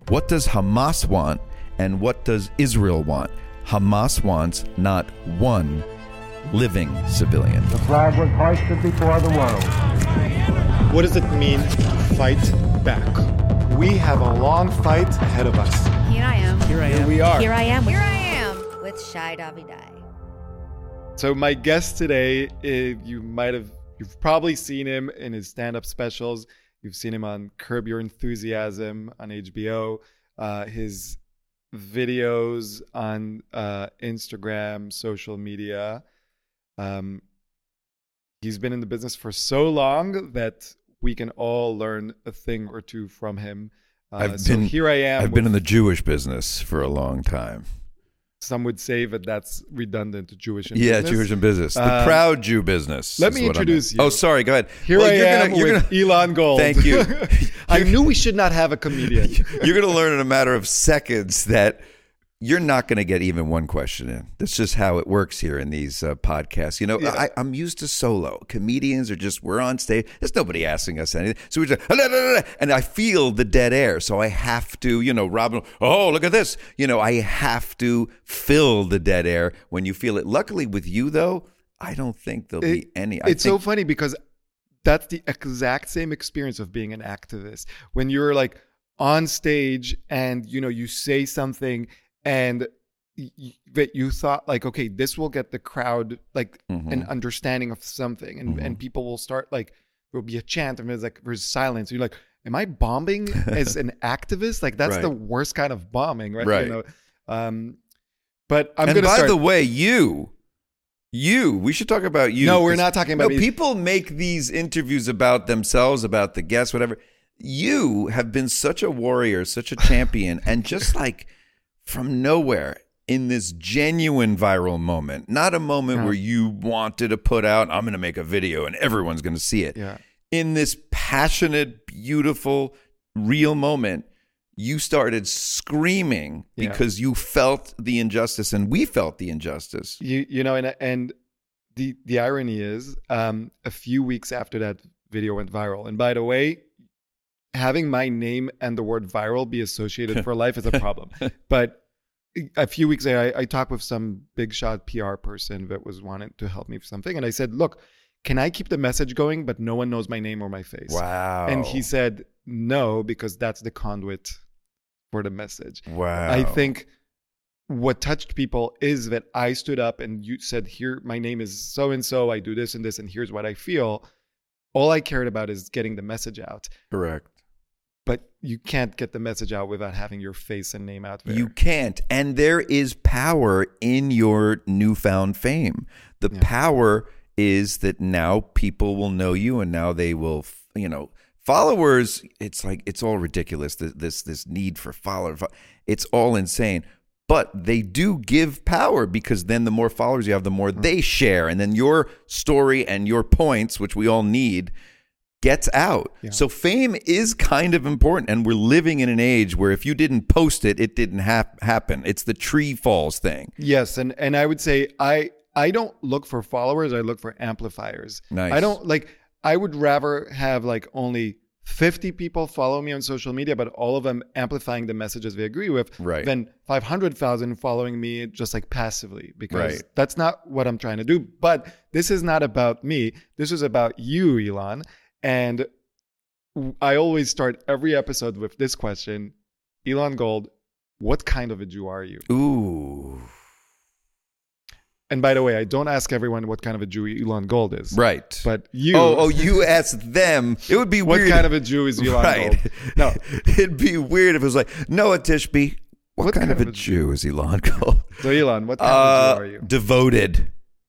What does Hamas want and what does Israel want? Hamas wants not one living civilian. The flag was hoisted before the world. What does it mean to fight back? We have a long fight ahead of us. Here I am. Here we are. Here I am. Here I am with Shai Davidai. So my guest today, you've probably seen him in his stand-up specials. You've seen him on Curb Your Enthusiasm on HBO. His videos on Instagram, social media. He's been in the business for so long that we can all learn a thing or two from him. Here I am. I've been in the Jewish business for a long time. Some would say that that's redundant to Jewish in Yeah, business. Jewish in business. The proud Jew business. Let me introduce you. Oh, sorry. Go ahead. Here I am with Ilan Gold. Thank you. I knew we should not have a comedian. You're going to learn in a matter of seconds that you're not going to get even one question in. That's just how it works here in these podcasts. You know, yeah. I'm used to solo. Comedians are just, we're on stage. There's nobody asking us anything. So we just, and I feel the dead air. So I have to, Robin, oh, look at this. I have to fill the dead air when you feel it. Luckily with you, though, I don't think there'll be any. So funny because that's the exact same experience of being an activist. When you're like on stage and, you say something and that you thought like, okay, this will get the crowd like an understanding of something, and people will start like, there'll be a chant and there's silence. You're like, am I bombing as an activist? Like that's the worst kind of bombing, right? Right. But by the way, you, we should talk about you. No, we're not talking about me. People make these interviews about themselves, about the guests, whatever. You have been such a warrior, such a champion, and just like from nowhere in this genuine viral moment, not a moment where you wanted to put out, I'm going to make a video and everyone's going to see it. Yeah. In this passionate, beautiful, real moment, you started screaming because you felt the injustice and we felt the injustice. And the irony is a few weeks after that video went viral, and by the way, having my name and the word viral be associated for life is a problem. But a few weeks ago, I talked with some big shot PR person that was wanting to help me with something. And I said, look, can I keep the message going, but no one knows my name or my face? Wow. And he said, no, because that's the conduit for the message. Wow. I think what touched people is that I stood up and you said, here, my name is so-and-so, I do this and this, and here's what I feel. All I cared about is getting the message out. Correct. But you can't get the message out without having your face and name out there. You can't. And there is power in your newfound fame. The power is that now people will know you, and now they will, followers, it's like, it's all ridiculous. This need for followers, it's all insane. But they do give power, because then the more followers you have, the more they share. And then your story and your points, which we all need, gets out. Yeah. So fame is kind of important, and we're living in an age where if you didn't post it, it didn't happen. It's the tree falls thing. Yes, and I would say I don't look for followers, I look for amplifiers. Nice. I would rather have like only 50 people follow me on social media, but all of them amplifying the messages they agree with, than 500,000 following me just like passively, because that's not what I'm trying to do. But this is not about me. This is about you, Ilan. And I always start every episode with this question: Ilan Gold, what kind of a Jew are you? Ooh. And by the way, I don't ask everyone what kind of a Jew Ilan Gold is. Right. But you... Oh, you ask them. It would be weird. What kind of a Jew is Ilan Gold? No. It'd be weird if it was like, Noah Tishby, what kind of a Jew is Ilan Gold? So Ilan, what kind of a Jew are you? Devoted.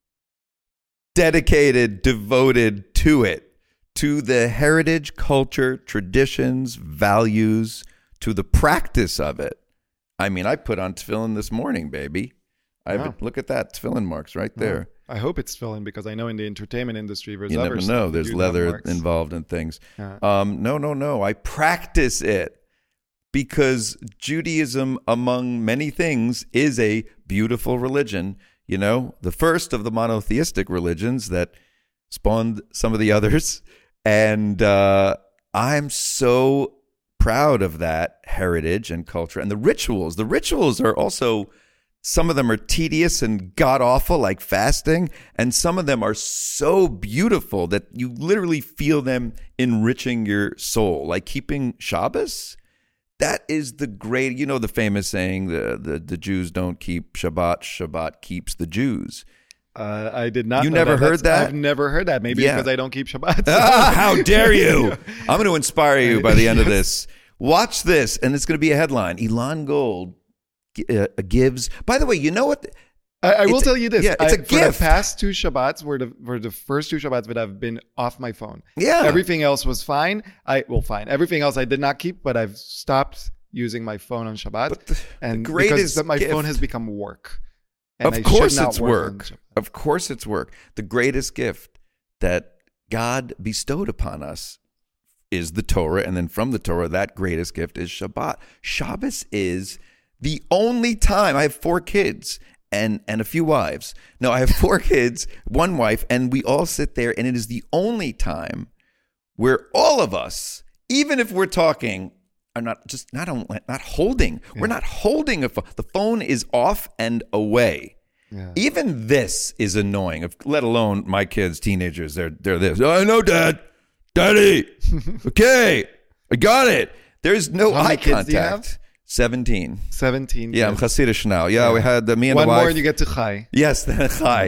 Dedicated, devoted to it. To the heritage, culture, traditions, values, to the practice of it. I mean, I put on tefillin this morning, baby. Look at that, tefillin marks right there. I hope it's tefillin, because I know in the entertainment industry there's you other never know. There's leather involved in things. No. I practice it because Judaism, among many things, is a beautiful religion. The first of the monotheistic religions that spawned some of the others. And I'm so proud of that heritage and culture. And the rituals are also, some of them are tedious and god-awful, like fasting, and some of them are so beautiful that you literally feel them enriching your soul, like keeping Shabbos. That is the great, the famous saying, the Jews don't keep Shabbat, Shabbat keeps the Jews. I did not. You never heard that? I've never heard that. Maybe because I don't keep Shabbat. How dare you? I'm going to inspire you by the end of this. Watch this, and it's going to be a headline. Elon Gold gives. By the way, you know what? I will tell you this. Yeah, it's a gift. For the past 2 Shabbats were the first 2 Shabbats that I've been off my phone. Yeah. Everything else was fine. Fine. Everything else I did not keep, but I've stopped using my phone on Shabbat. Because my phone has become work. And of course it's work. Of course it's work. The greatest gift that God bestowed upon us is the Torah. And then from the Torah, that greatest gift is Shabbat. Shabbos is the only time. I have 4 kids and a few wives. No, I have 4 kids, 1 wife, and we all sit there. And it is the only time where all of us, even if we're talking, are not holding. Yeah. We're not holding a phone. The phone is off and away. Yeah. Even this is annoying. Let alone my kids, teenagers. They're this. Oh, I know, Dad, Daddy. Okay, I got it. There's no eye contact. Do you have? 17. 17. Yeah, I'm Hasidish now. Yeah, we had me and one the wife. More and you get to Chai. Yes, then Chai.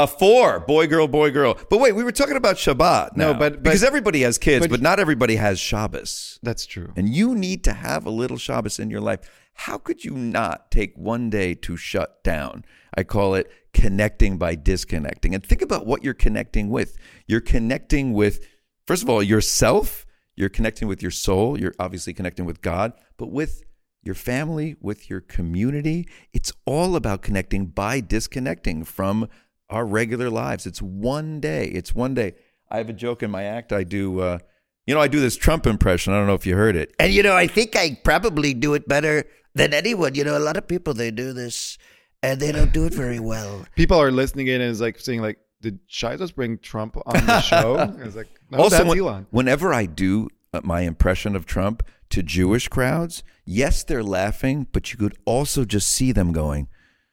4, boy, girl. But wait, we were talking about Shabbat now. No, but because everybody has kids, but not everybody has Shabbos. That's true. And you need to have a little Shabbos in your life. How could you not take one day to shut down? I call it connecting by disconnecting. And think about what you're connecting with. You're connecting with, first of all, yourself. You're connecting with your soul. You're obviously connecting with God, but with your family, with your community. It's all about connecting by disconnecting from our regular lives. It's one day. I have a joke in my act. I do, I do this Trump impression. I don't know if you heard it. And, I think I probably do it better than anyone. A lot of people, they do this and they don't do it very well. People are listening in and it's like saying like, did Shai just bring Trump on the show? I was like, no, also, that's Elon. Whenever I do my impression of Trump to Jewish crowds, yes, they're laughing, but you could also just see them going,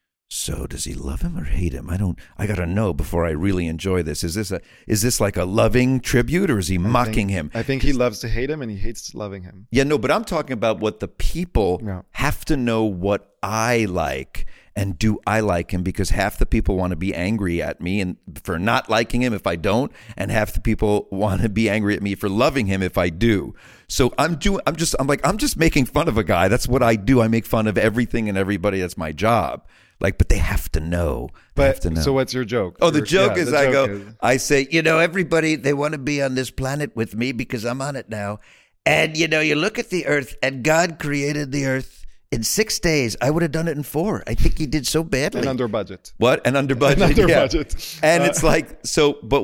so does he love him or hate him? I got to know before I really enjoy this. Is this like a loving tribute or is he mocking him? I think he loves to hate him and he hates loving him. Yeah, no, but I'm talking about what the people have to know what I like. And do I like him? Because half the people want to be angry at me and for not liking him if I don't, and half the people want to be angry at me for loving him if I do. So I'm just making fun of a guy. That's what I do. I make fun of everything and everybody. That's my job. But they have to know. So what's your joke? Oh, the joke is I say, everybody, they want to be on this planet with me because I'm on it now. And, you look at the earth and God created the earth in 6 days. I would have done it in 4. I think he did so badly. And under budget. What? And under budget. And under budget. And it's like, so, but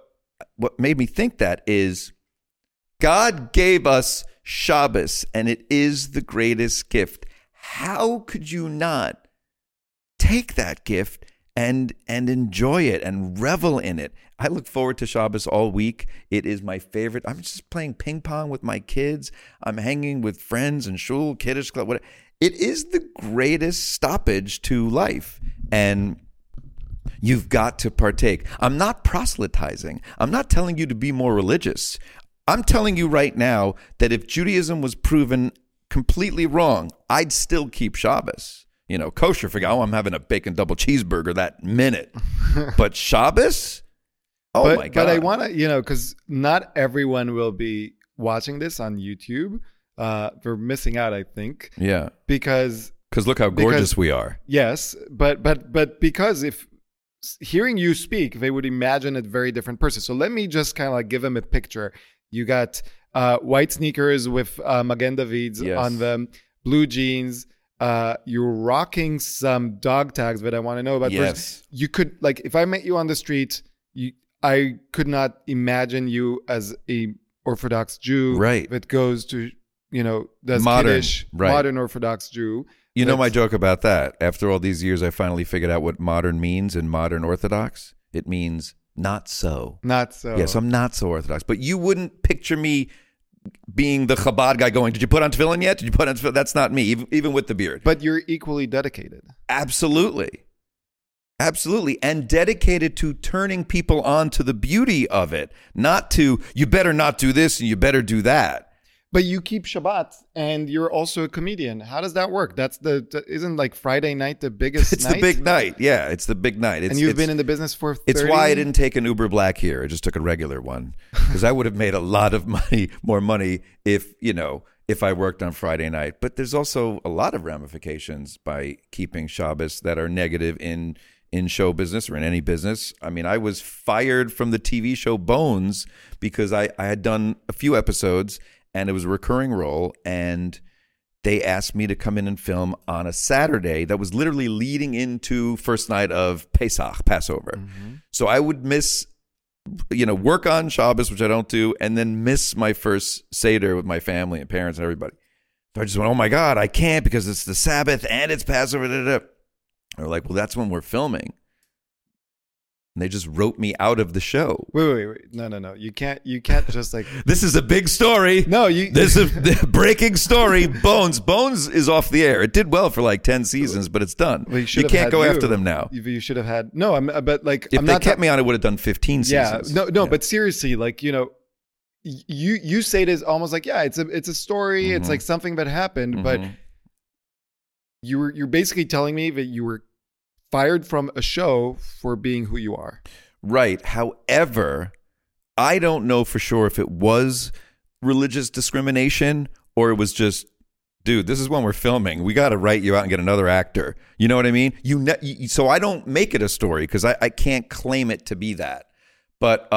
what made me think that is God gave us Shabbos and it is the greatest gift. How could you not take that gift and enjoy it and revel in it? I look forward to Shabbos all week. It is my favorite. I'm just playing ping pong with my kids. I'm hanging with friends and shul, kiddush club, whatever. It is the greatest stoppage to life. And you've got to partake. I'm not proselytizing. I'm not telling you to be more religious. I'm telling you right now that if Judaism was proven completely wrong, I'd still keep Shabbos. Kosher, I'm having a bacon double cheeseburger that minute. But Shabbos? Oh my God. But I want to, because not everyone will be watching this on YouTube. We're missing out, I think. Yeah. Because look how gorgeous we are. Yes. But because if hearing you speak, they would imagine a very different person. So let me just kind of like give them a picture. You got white sneakers with Magen Davids on them, blue jeans. You're rocking some dog tags that I want to know about. Yes. First, you could, like, if I met you on the street, I could not imagine you as a Orthodox Jew that goes to, does modern, Kiddush, modern Orthodox Jew. You know my joke about that. After all these years, I finally figured out what modern means in modern Orthodox. It means not so. Not so. Yes, I'm not so Orthodox. But you wouldn't picture me being the Chabad guy going, did you put on tefillin yet? Did you put on tefillin? That's not me, even with the beard. But you're equally dedicated. Absolutely. Absolutely. And dedicated to turning people on to the beauty of it, not to, you better not do this and you better do that. But you keep Shabbat and you're also a comedian. How does that work? Isn't like Friday night the biggest It's night? the big night. Yeah, it's the big night. And you've been in the business for 30? It's why I didn't take an Uber Black here. I just took a regular one because I would have made a lot of more money if I worked on Friday night. But there's also a lot of ramifications by keeping Shabbos that are negative in show business or in any business. I mean, I was fired from the TV show Bones because I had done a few episodes and it was a recurring role, and they asked me to come in and film on a Saturday that was literally leading into first night of Pesach, Passover. Mm-hmm. So I would miss, work on Shabbos, which I don't do, and then miss my first Seder with my family and parents and everybody. So I just went, oh my God, I can't because it's the Sabbath and it's Passover. They're like, well, that's when we're filming. And they just wrote me out of the show. Wait. No. You can't just like... This is a big story. No, This is a breaking story. Bones is off the air. It did well for like 10 seasons, but it's done. Well, you can't go after them now. You should have had... No, but like... If they kept me on, it would have done 15 seasons. Yeah, but seriously, like, you say it is almost like, yeah, it's a story. Mm-hmm. It's like something that happened, mm-hmm. but you're basically telling me that you were fired from a show for being who you are. Right. However, I don't know for sure if it was religious discrimination or it was just, dude, this is when we're filming. We got to write you out and get another actor. You know what I mean? So I don't make it a story because I can't claim it to be that. But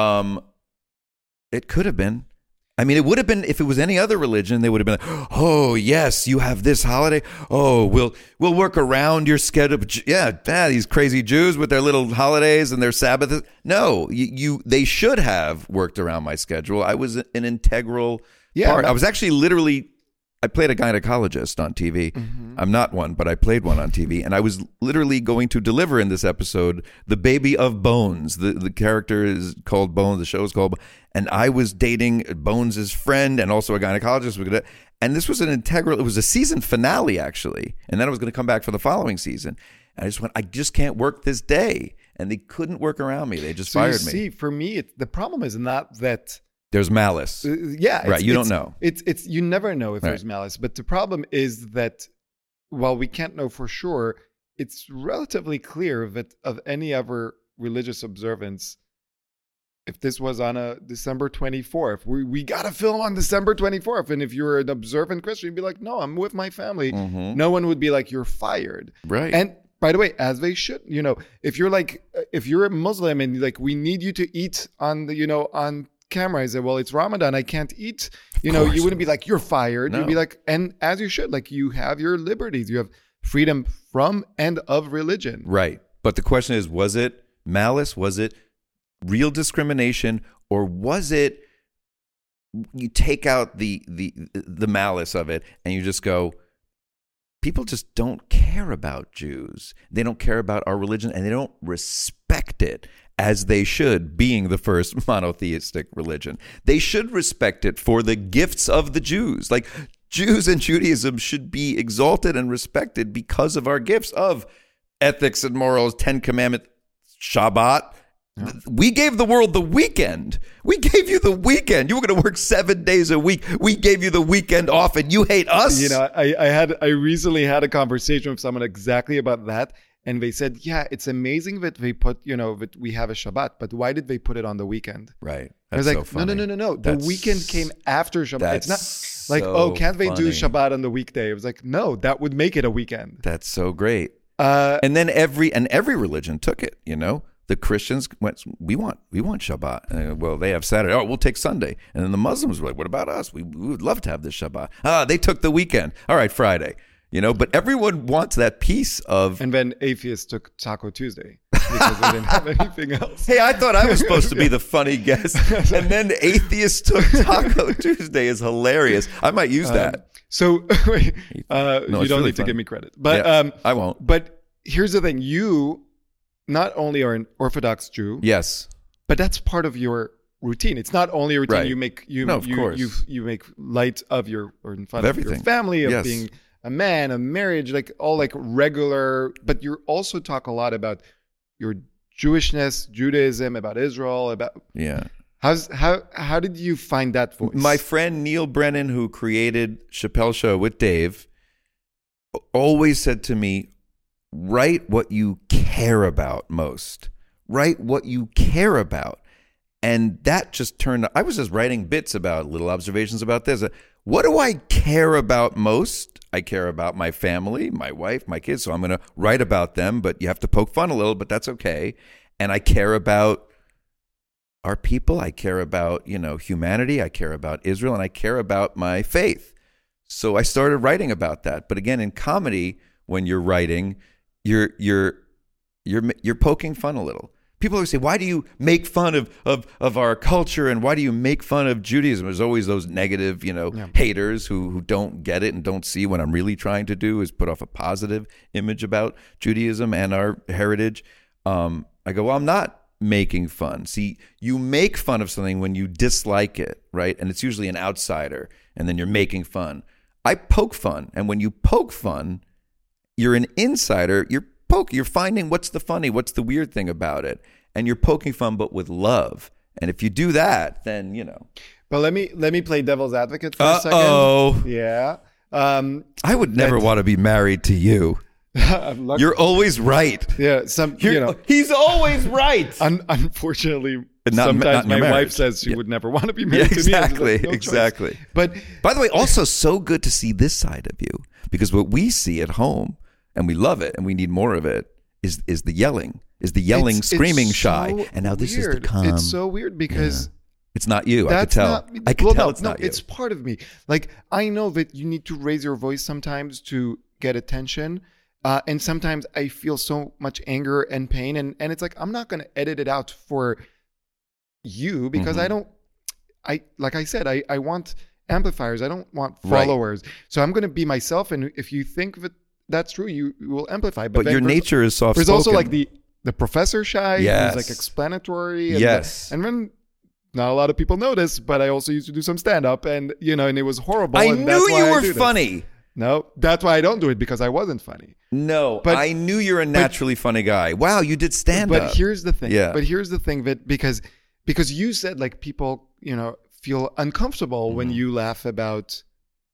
it could have been. I mean, it would have been if it was any other religion. They would have been like, "Oh, yes, you have this holiday. Oh, we'll work around your schedule." Yeah, these crazy Jews with their little holidays and their Sabbath. No, they should have worked around my schedule. I was an integral part. I was actually literally. I played a gynecologist on TV. Mm-hmm. I'm not one, but I played one on TV. And I was literally going to deliver in this episode the baby of Bones. The character is called Bones. The show is called Bones. And I was dating Bones' friend and also a gynecologist. And this was it was a season finale, actually. And then I was going to come back for the following season. And I just went, I just can't work this day. And they couldn't work around me. They just fired me. See, for me, the problem is not that... There's malice. Right. You don't know. It's you never know if there's malice. But the problem is that while we can't know for sure, it's relatively clear that of any other religious observance, if this was on a December 24th, we got to film on December 24th. And if you're an observant Christian, you'd be like, no, I'm with my family. Mm-hmm. No one would be like, you're fired. Right. And by the way, as they should, if you're a Muslim and like, we need you to eat on on camera, I said, well, it's Ramadan, I can't eat. You wouldn't be like, you're fired. No. You'd be like, and as you should, like, you have your liberties, you have freedom from and of religion. Right. But the question is, was it malice? Was it real discrimination? Or was it you take out the malice of it and you just go, people just don't care about Jews. They don't care about our religion and they don't respect it. As they should, being the first monotheistic religion. They should respect it for the gifts of the Jews. Like, Jews and Judaism should be exalted and respected because of our gifts of ethics and morals, 10 Commandments, Shabbat. Yeah. We gave the world the weekend. We gave you the weekend. You were going to work 7 days a week. We gave you the weekend off and you hate us. I recently had a conversation with someone exactly about that. And they said, yeah, it's amazing that they put, that we have a Shabbat, but why did they put it on the weekend? Right. I was like, so funny. No. The weekend came after Shabbat. It's not like, can't they do Shabbat on the weekday? It was like, no, that would make it a weekend. That's so great. And then every religion took it, The Christians went, we want Shabbat. And, well, they have Saturday. Oh, we'll take Sunday. And then the Muslims were like, what about us? We would love to have this Shabbat. They took the weekend. All right, Friday. But everyone wants that piece of... And then atheists took Taco Tuesday because they didn't have anything else. Hey, I thought I was supposed to be the funny guest. And then atheists took Taco Tuesday is hilarious. I might use that. So you don't really need to give me credit. But I won't. But here's the thing. You not only are an Orthodox Jew. Yes. But that's part of your routine. It's not only a routine. Right. You make of course. you make light of your or in fun Of of your everything. family, of Yes. being a man, a marriage, like all like regular. But you also talk a lot about your Jewishness, Judaism, about Israel, about Yeah. how did you find that voice? My friend Neil Brennan, who created Chappelle Show with Dave, always said to me, write what you care about most. Write what you care about. And that just turned, I was just writing bits about little observations about this. What do I care about most? I care about my family, my wife, my kids. So I'm going to write about them, but you have to poke fun a little, but that's okay. And I care about our people. I care about, humanity. I care about Israel, and I care about my faith. So I started writing about that. But again, in comedy, when you're writing, you're poking fun a little. People always say, why do you make fun of our culture, and why do you make fun of Judaism? There's always those negative, haters who don't get it and don't see what I'm really trying to do is put off a positive image about Judaism and our heritage. I go, well, I'm not making fun. See, you make fun of something when you dislike it, right? And it's usually an outsider, and then you're making fun. I poke fun, and when you poke fun, you're an insider. You're finding what's the funny, what's the weird thing about it, and you're poking fun, but with love. And if you do that, then But let me play devil's advocate for a second. Oh, Yeah. I would never want to be married to you. I'm lucky. You're always right. Yeah. He's always right. Unfortunately, Not sometimes in your my wife marriage. says she Yeah. would never want to be Yeah, married to me. I'm exactly, like, no choice. exactly. But By the way, also so good to see this side of you, because what we see at home, and we love it, and we need more of it, is the yelling, it's screaming so shy. And now this is the weird. calm. It's so weird because It's not you. I could that's tell. not. I could well, tell no, it's not you. It's part of me. Like I know that you need to raise your voice sometimes to get attention, and sometimes I feel so much anger and pain, and it's like I'm not going to edit it out for you because I don't. Like I said, I want amplifiers. I don't want Right. followers. So I'm going to be myself, and if you think that that's true, you will amplify. But then your there's- nature is soft. There's also like the professor shy, Yes. who's like explanatory. And Yes. and then not a lot of people know this, but I also used to do some stand up, and and it was horrible. I and knew that's why you I were do this. funny. No, that's why I don't do it, because I wasn't funny. No, But- I knew you're a naturally funny guy. Wow, you did stand But up. here's the thing. Yeah. But here's the thing that because you said like people feel uncomfortable when you laugh about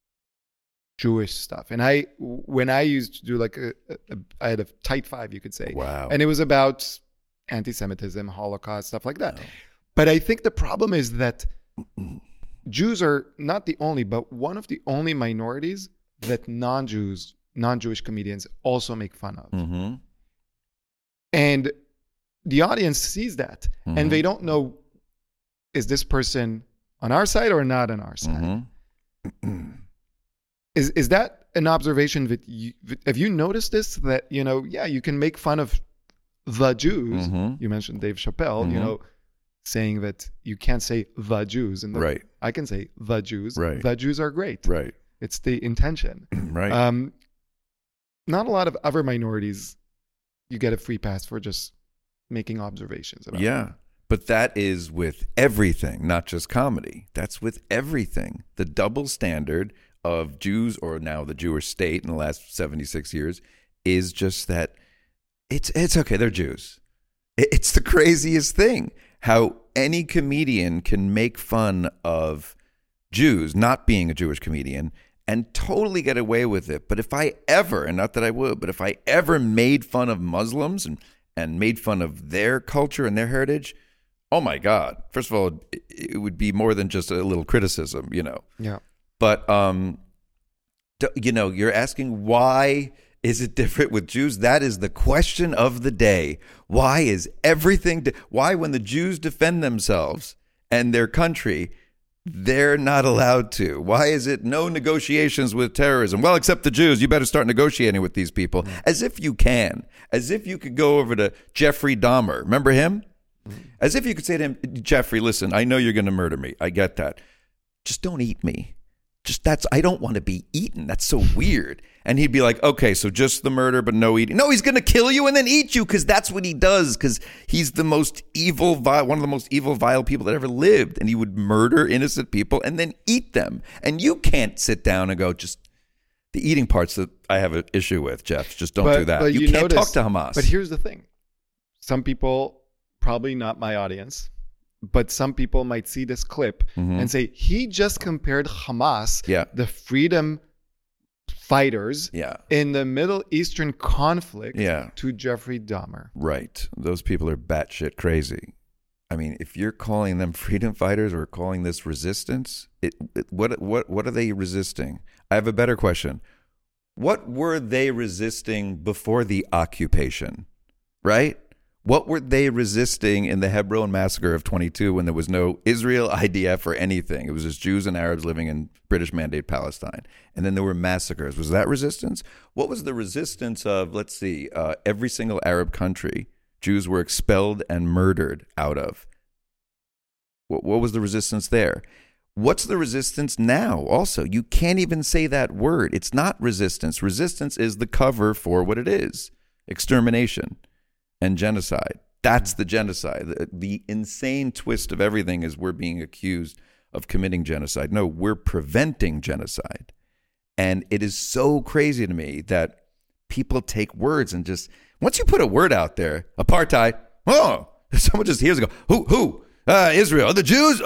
Jewish stuff, and when I used to do like I had a tight five, you could say. Wow. And it was about anti-Semitism, Holocaust, stuff like that. But I think the problem is that Jews are not the only, but one of the only minorities that non-Jewish comedians also make fun of. Mm-hmm. And the audience sees that, Mm-hmm. and they don't know, is this person on our side or not on our side? Mm-hmm. Is that an observation have you noticed this, that, you can make fun of the Jews. Mm-hmm. You mentioned Dave Chappelle, Mhm. saying that you can't say the Jews. And Right. I can say the Jews. Right. The Jews are great. Right. It's the intention. Right. Not a lot of other minorities, you get a free pass for just making observations about. Yeah. But that is with everything, not just comedy. That's with everything. The double standard of Jews, or now the Jewish state in the last 76 years, is just that it's okay, they're Jews. It's the craziest thing how any comedian can make fun of Jews not being a Jewish comedian and totally get away with it. But if I ever, and not that I would, but if I ever made fun of Muslims and made fun of their culture and their heritage, oh my God. First of all, it would be more than just a little criticism, Yeah. But, you're asking why is it different with Jews? That is the question of the day. Why is everything, why when the Jews defend themselves and their country, they're not allowed to? Why is it no negotiations with terrorism? Well, except the Jews, you better start negotiating with these people. As if you can. As if you could go over to Jeffrey Dahmer. Remember him? As if you could say to him, Jeffrey, listen, I know you're going to murder me. I get that. Just don't eat me. I don't want to be eaten. That's so weird. And he'd be like, okay, so just the murder, but no eating. No, he's going to kill you and then eat you because that's what he does, because he's the most evil, one of the most evil, vile people that ever lived. And he would murder innocent people and then eat them. And you can't sit down and go, just the eating parts that I have an issue with, Jeff. Just don't do that. You can't talk to Hamas. But here's the thing. Some people, probably not my audience, but some people might see this clip and say, he just compared Hamas, the freedom fighters in the Middle Eastern conflict to Jeffrey Dahmer. Right. Those people are batshit crazy. I mean, if you're calling them freedom fighters or calling this resistance, what are they resisting? I have a better question. What were they resisting before the occupation? Right? What were they resisting in the Hebron massacre of 22 when there was no Israel, IDF, or anything? It was just Jews and Arabs living in British Mandate Palestine. And then there were massacres. Was that resistance? What was the resistance of, let's see, every single Arab country Jews were expelled and murdered out of? What was the resistance there? What's the resistance now also? You can't even say that word. It's not resistance. Resistance is the cover for what it is: extermination and genocide. That's the genocide. The insane twist of everything is we're being accused of committing genocide. No, we're preventing genocide. And it is so crazy to me that people take words and just, once you put a word out there, apartheid, someone just hears and go, who? Israel, the Jews,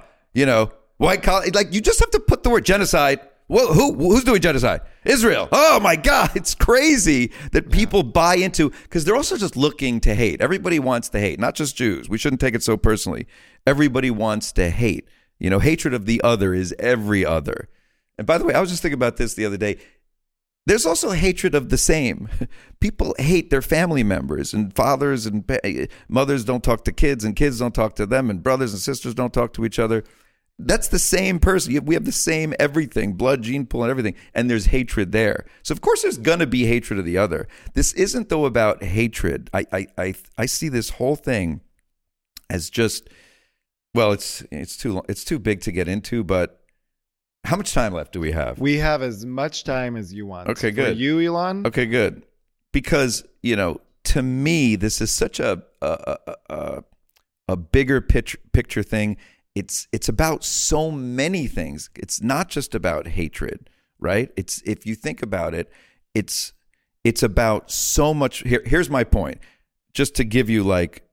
white collar, like you just have to put the word genocide. Well, who's doing genocide? Israel. Oh my God, it's crazy that people buy into, because they're also just looking to hate. Everybody wants to hate, not just Jews. We shouldn't take it so personally. Everybody wants to hate. Hatred of the other is every other. And by the way, I was just thinking about this the other day. There's also hatred of the same. People hate their family members, and fathers and mothers don't talk to kids, and kids don't talk to them, and brothers and sisters don't talk to each other. That's the same person. We have the same everything, blood, gene pool, and everything. And there's hatred there. So, of course, there's going to be hatred of the other. This isn't, though, about hatred. I see this whole thing as just, well, it's too big to get into, but how much time left do we have? We have as much time as you want. Okay, good. For you, Elon? Okay, good. Because, to me, this is such a bigger picture thing. It's about so many things. It's not just about hatred, right? It's, if you think about it, it's about so much. Here's my point. Just to give you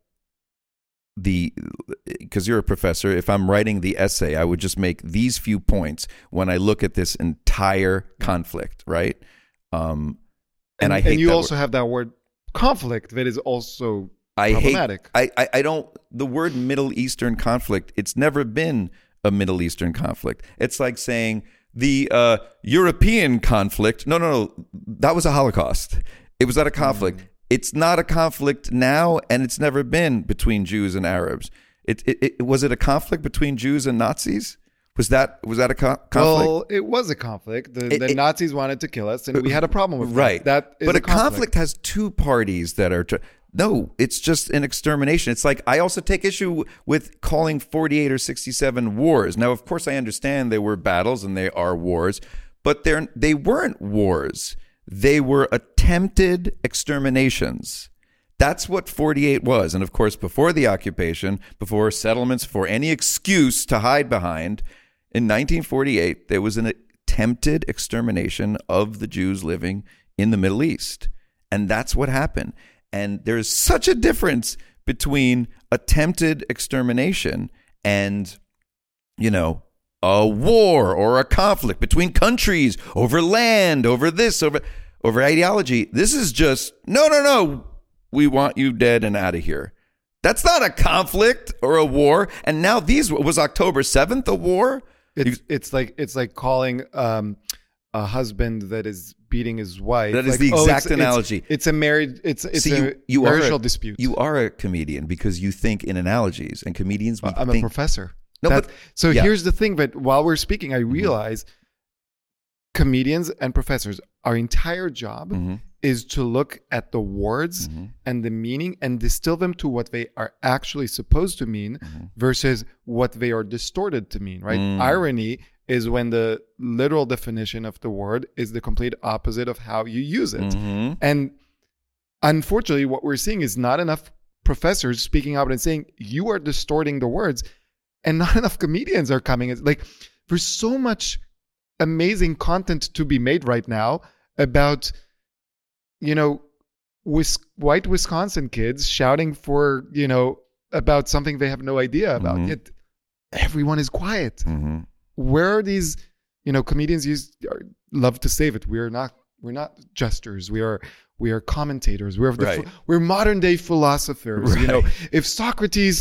because you're a professor, if I'm writing the essay, I would just make these few points when I look at this entire conflict, right? And I hate. And you also have that word conflict that is also problematic. I don't. The word Middle Eastern conflict, it's never been a Middle Eastern conflict. It's like saying the European conflict. No. That was a Holocaust. It was not a conflict. It's not a conflict now, and it's never been between Jews and Arabs. Was it a conflict between Jews and Nazis? Was that a conflict? Well, it was a conflict. The Nazis wanted to kill us, and we had a problem with right. that. But a conflict has two parties that are. No, it's just an extermination. It's like, I also take issue with calling 48 or 67 wars. Now, of course, I understand they were battles and they are wars, but they weren't wars. They were attempted exterminations. That's what 48 was. And of course, before the occupation, before settlements, before any excuse to hide behind, in 1948, there was an attempted extermination of the Jews living in the Middle East. And that's what happened. And there's such a difference between attempted extermination and, a war or a conflict between countries over land, over this, over ideology. This is just, no. We want you dead and out of here. That's not a conflict or a war. And now was October 7th a war? It's like calling a husband that is beating his wife. That is the exact analogy. It's a marriage marital dispute. You are a comedian because you think in analogies, and comedians. I'm a professor. No, here's the thing. That while we're speaking, I realize comedians and professors, our entire job is to look at the words and the meaning and distill them to what they are actually supposed to mean versus what they are distorted to mean. Right? Irony is when the literal definition of the word is the complete opposite of how you use it. And unfortunately, what we're seeing is not enough professors speaking out and saying, you are distorting the words, and not enough comedians are coming. It's like, there's so much amazing content to be made right now about, white Wisconsin kids shouting for, about something they have no idea about. Yet everyone is quiet. Where are these, comedians love to save it. We're not jesters. We are commentators. We're modern day philosophers. Right. If Socrates,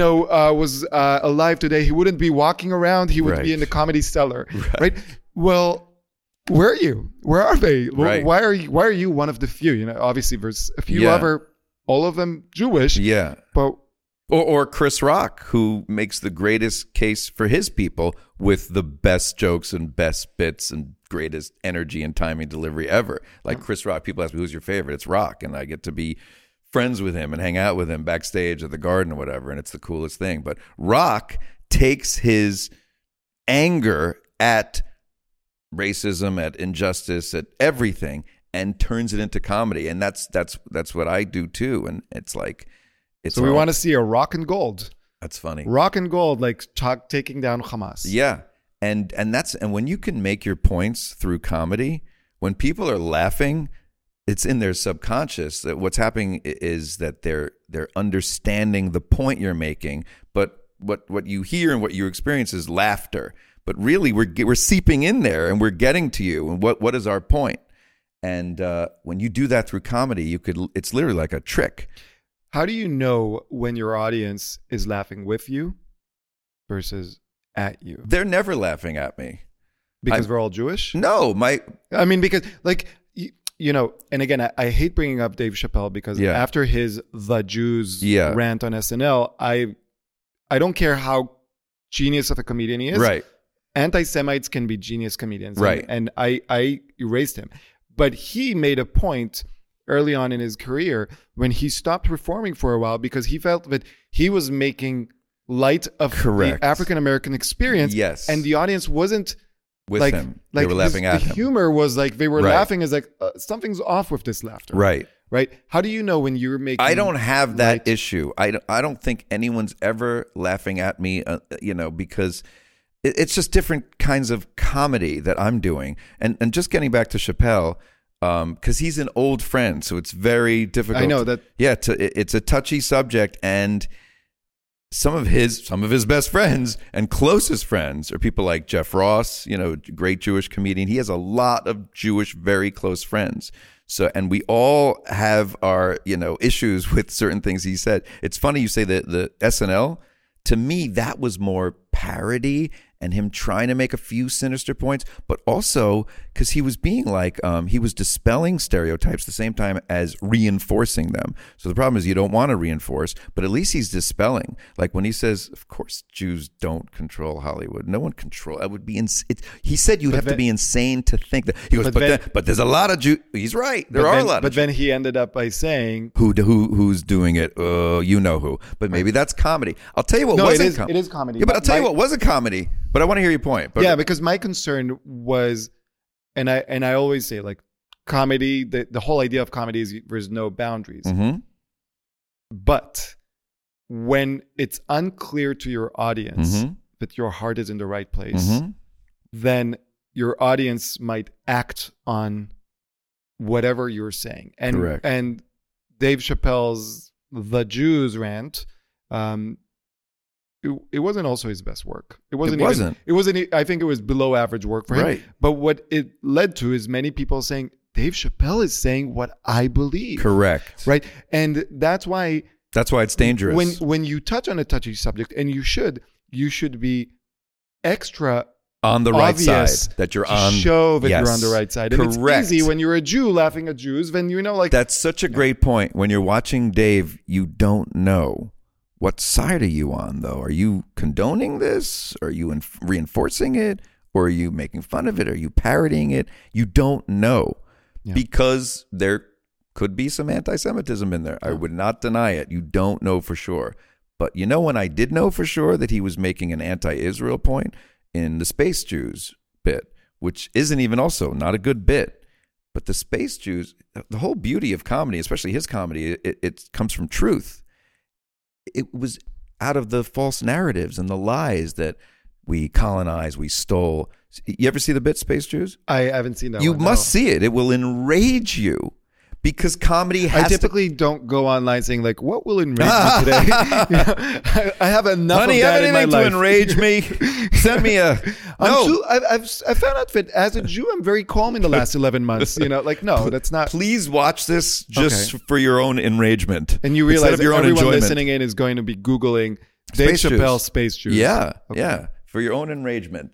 was alive today, he wouldn't be walking around. He would be in the Comedy Cellar, right? Well, where are you? Where are they? Right. Why are you one of the few? Obviously there's a few other, all of them Jewish. Yeah. But or Chris Rock, who makes the greatest case for his people with the best jokes and best bits and greatest energy and timing delivery ever. Like Chris Rock, people ask me, who's your favorite? It's Rock. And I get to be friends with him and hang out with him backstage at the Garden or whatever. And it's the coolest thing. But Rock takes his anger at racism, at injustice, at everything, and turns it into comedy. And that's what I do too. And it's like, so we want to see a Rock and Gold. That's funny. Rock and Gold, like taking down Hamas. Yeah. And when you can make your points through comedy, when people are laughing, it's in their subconscious that what's happening is that they're understanding the point you're making, but what you hear and what you experience is laughter. But really, we're seeping in there and we're getting to you. And what is our point? And when you do that through comedy, it's literally like a trick. How do you know when your audience is laughing with you versus at you? They're never laughing at me. Because we're all Jewish? No, because like, and again, I hate bringing up Dave Chappelle because after his The Jews rant on SNL, I don't care how genius of a comedian he is. Right. Anti-Semites can be genius comedians. Right. And I erased him. But he made a point early on in his career when he stopped performing for a while because he felt that he was making light of the African-American experience. Yes. And the audience wasn't with him. They were laughing at him. The humor was like, they were laughing as like, something's off with this laughter. Right. Right. How do you know when you're making... I don't have that issue. I don't think anyone's ever laughing at me, because it's just different kinds of comedy that I'm doing. And just getting back to Chappelle, because he's an old friend, so it's very difficult. I know that. Yeah, it's a touchy subject, and some of his best friends and closest friends are people like Jeff Ross, great Jewish comedian. He has a lot of Jewish, very close friends. So, and we all have our, issues with certain things he said. It's funny you say that the SNL. To me, that was more parody and him trying to make a few sinister points, but also because he was being like, he was dispelling stereotypes at the same time as reinforcing them. So the problem is you don't want to reinforce, but at least he's dispelling. Like when he says, of course, Jews don't control Hollywood. No one control. That would be he said you'd have to be insane to think that. He goes, but there's a lot of Jews. He's right. There are a lot. But then he ended up by saying, who's doing it? You know who. But maybe that's comedy. I'll tell you what wasn't comedy. It is comedy. Yeah, but I'll tell you what wasn't comedy. But I want to hear your point. Yeah, because my concern was, and I always say, like, comedy, the whole idea of comedy is there's no boundaries. Mm-hmm. But when it's unclear to your audience that your heart is in the right place, then your audience might act on whatever you're saying. And correct. And Dave Chappelle's The Jews rant, it wasn't also his best work. It wasn't. I think it was below average work for him. Right. But what it led to is many people saying, Dave Chappelle is saying what I believe. Correct. Right. And that's why it's dangerous. When you touch on a touchy subject, and you should be extra on the right side, that you're on. Show that you're on the right side. And correct. It's easy when you're a Jew laughing at Jews. Then that's such a great point. When you're watching Dave, you don't know. What side are you on, though? Are you condoning this? Are you reinforcing it? Or are you making fun of it? Are you parodying it? You don't know because there could be some anti-Semitism in there. I would not deny it. You don't know for sure. But when I did know for sure that he was making an anti-Israel point in the Space Jews bit, which isn't even also not a good bit. But the Space Jews, the whole beauty of comedy, especially his comedy, it comes from truth. It was out of the false narratives and the lies that we colonized, we stole. You ever see the bit Space Jews? I haven't seen that. You must see it. It will enrage you. Because comedy has I typically don't go online saying like, "What will enrage me today?" I have enough Honey, of that have in my anything life. to enrage me? Send me a no. I found out that as a Jew, I'm very calm in the last 11 months. Like, no, that's not. Please watch this just for your own enragement, And you instead realize of that your own everyone enjoyment. listening in is going to be Googling Dave Space Chappelle Jews. Space Jews. Yeah, Okay. yeah, for your own enragement.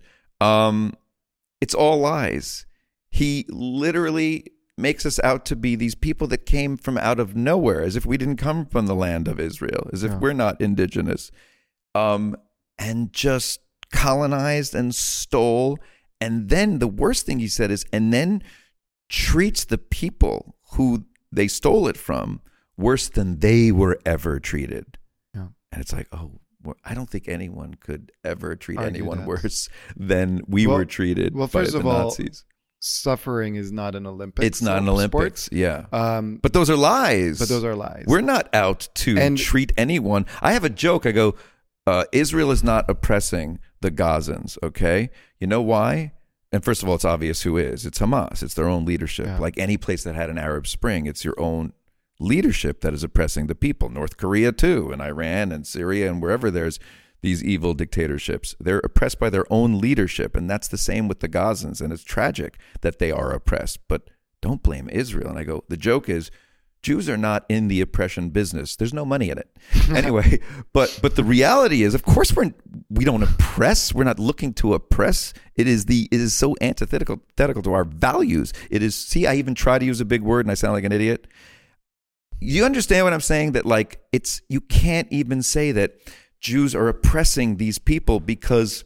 It's all lies. He literally makes us out to be these people that came from out of nowhere, as if we didn't come from the land of Israel, as if we're not indigenous, and just colonized and stole. And then the worst thing he said is, and then treats the people who they stole it from worse than they were ever treated. Yeah. And it's like, oh, I don't think anyone could ever treat Argue anyone that. worse than we were treated well, by first the of all, Nazis. Suffering is not an Olympics. It's not an sport. Olympics, yeah. But But those are lies. those are lies. We're not out to And- treat anyone. I have a joke. I go, Israel is not oppressing the Gazans, okay? You know why? And first of all, it's obvious who is. It's Hamas. It's their own leadership. Yeah. Like any place that had an Arab Spring, it's your own leadership that is oppressing the people. North Korea too, and Iran and Syria and wherever there's these evil dictatorships. They're oppressed by their own leadership, and that's the same with the Gazans, and it's tragic that they are oppressed. But don't blame Israel. And I go, the joke is, Jews are not in the oppression business. There's no money in it. Anyway, but the reality is, of course, we don't oppress. We're not looking to oppress. It is so antithetical to our values. It is. See, I even try to use a big word, and I sound like an idiot. You understand what I'm saying? That like you can't even say that Jews are oppressing these people because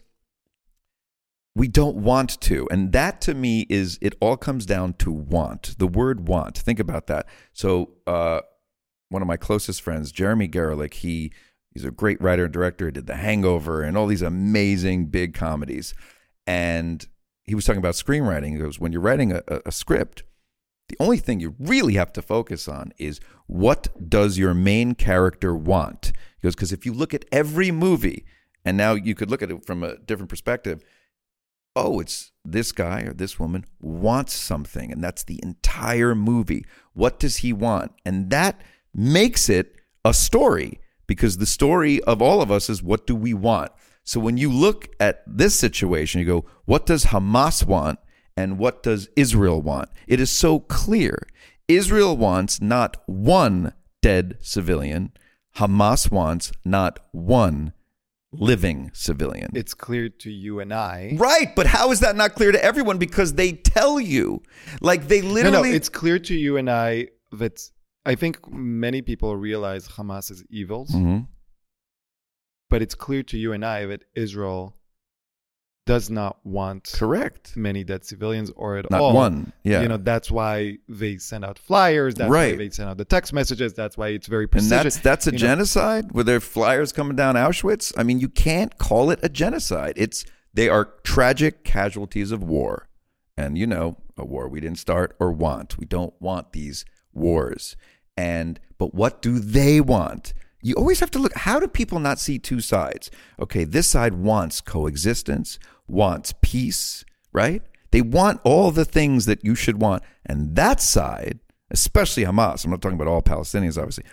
we don't want to. And that to me is, it all comes down to want. The word want. Think about that. So one of my closest friends, Jeremy Gerlich, he's a great writer and director. He did The Hangover and all these amazing big comedies. And he was talking about screenwriting. He goes, when you're writing a script, the only thing you really have to focus on is, what does your main character want? He goes, because if you look at every movie, and now you could look at it from a different perspective, oh, it's this guy or this woman wants something, and that's the entire movie. What does he want? And that makes it a story, because the story of all of us is, what do we want? So when you look at this situation, you go, what does Hamas want? And what does Israel want? It is so clear. Israel wants not one dead civilian. Hamas wants not one living civilian. It's clear to you and I. Right, but how is that not clear to everyone? Because they tell you. Like, they literally... No, it's clear to you and I that I think many people realize Hamas is evil. Mm-hmm. But it's clear to you and I that Israel does not want Correct. many dead civilians or at Not all. one. Yeah. That's why they send out flyers. That's Right. why they send out the text messages. That's why it's very And prestigious. that's a genocide? Were there flyers coming down Auschwitz? I mean, you can't call it a genocide. They are tragic casualties of war. And a war we didn't start or want. We don't want these wars. But what do they want? You always have to look, how do people not see two sides? Okay, this side wants coexistence, wants peace, right? They want all the things that you should want. And that side, especially Hamas, I'm not talking about all Palestinians, obviously,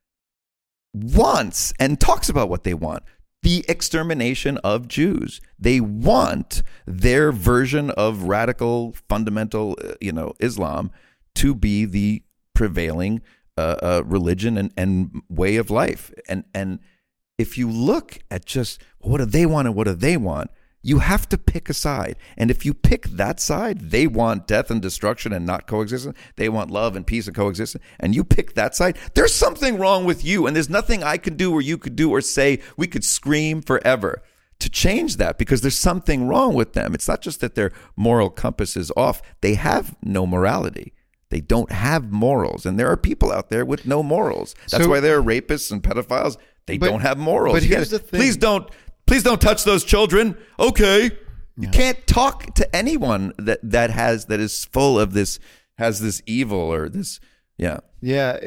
wants and talks about what they want: the extermination of Jews. They want their version of radical, fundamental, Islam to be the prevailing religion and way of life. And if you look at just what do they want and what do they want, you have to pick a side. And if you pick that side, they want death and destruction and not coexistence. They want love and peace and coexistence. And you pick that side, there's something wrong with you. And there's nothing I could do or you could do or say. We could scream forever to change that, because there's something wrong with them. It's not just that their moral compass is off. They have no morality. They don't have morals. And there are people out there with no morals. That's why there are rapists and pedophiles. They don't have morals. But here's the thing. Please don't touch those children. Okay. You can't talk to anyone that is full of this, has this evil or this. Yeah. Yeah.